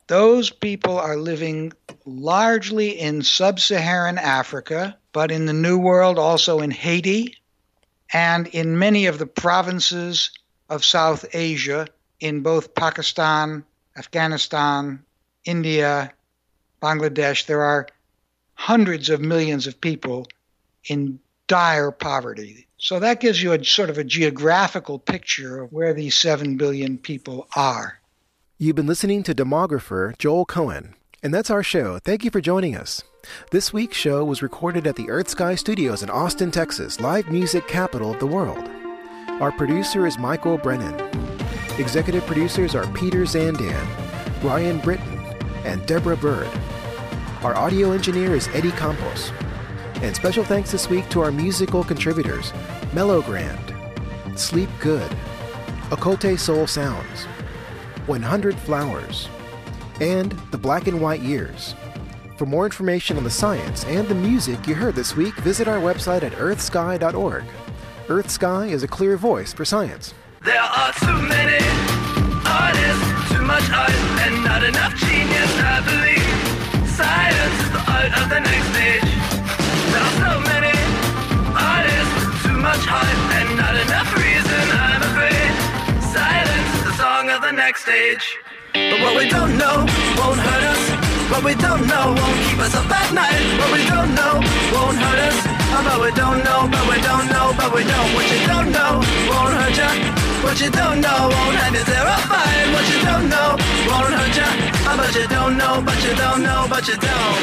[SPEAKER 17] Those people are living largely in sub-Saharan Africa, but in the New World also in Haiti and in many of the provinces of South Asia, in both Pakistan, Afghanistan, India, Bangladesh. There are hundreds of millions of people in dire poverty. So that gives you a sort of a geographical picture of where these seven billion people are.
[SPEAKER 12] You've been listening to demographer Joel Cohen, and that's our show. Thank you for joining us. This week's show was recorded at the Earth Sky Studios in Austin, Texas, live music capital of the world. Our producer is Michael Brennan. Executive producers are Peter Zandan, Ryan Britton, and Deborah Bird. Our audio engineer is Eddie Campos. And special thanks this week to our musical contributors, Mellow Grand, Sleep Good, Okote Soul Sounds, one hundred Flowers, and The Black and White Years. For more information on the science and the music you heard this week, visit our website at earth sky dot org. Earth Sky is a clear voice for science.
[SPEAKER 16] There are too many artists, too much art, and not enough genius, I believe. Science is the art of the next stage. There are so many artists, too much heart, and not enough reason, I'm afraid. Silence is the song of the next stage. But what we don't know won't hurt us. What we don't know won't keep us up at night. What we don't know won't hurt us. Oh, but we don't know, but we don't know, but we don't. What you don't know won't hurt ya. What you don't know won't have you terrified. What you don't know won't hurt ya. Oh, but you don't know, but you don't know, but you don't.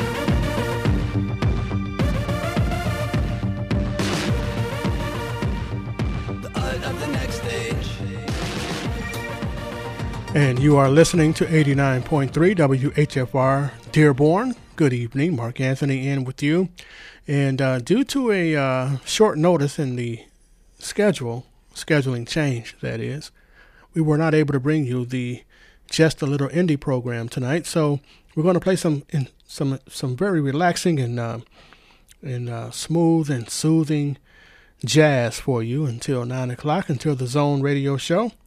[SPEAKER 16] The art of the next stage.
[SPEAKER 18] And you are listening to eighty-nine point three W H F R Dearborn. Good evening. Mark Anthony in with you. And uh, due to a uh, short notice in the schedule, scheduling change, that is, we were not able to bring you the Just a Little Indie program tonight. So we're going to play some in, some some very relaxing and uh, and uh, smooth and soothing jazz for you until nine o'clock, until the Zone Radio Show.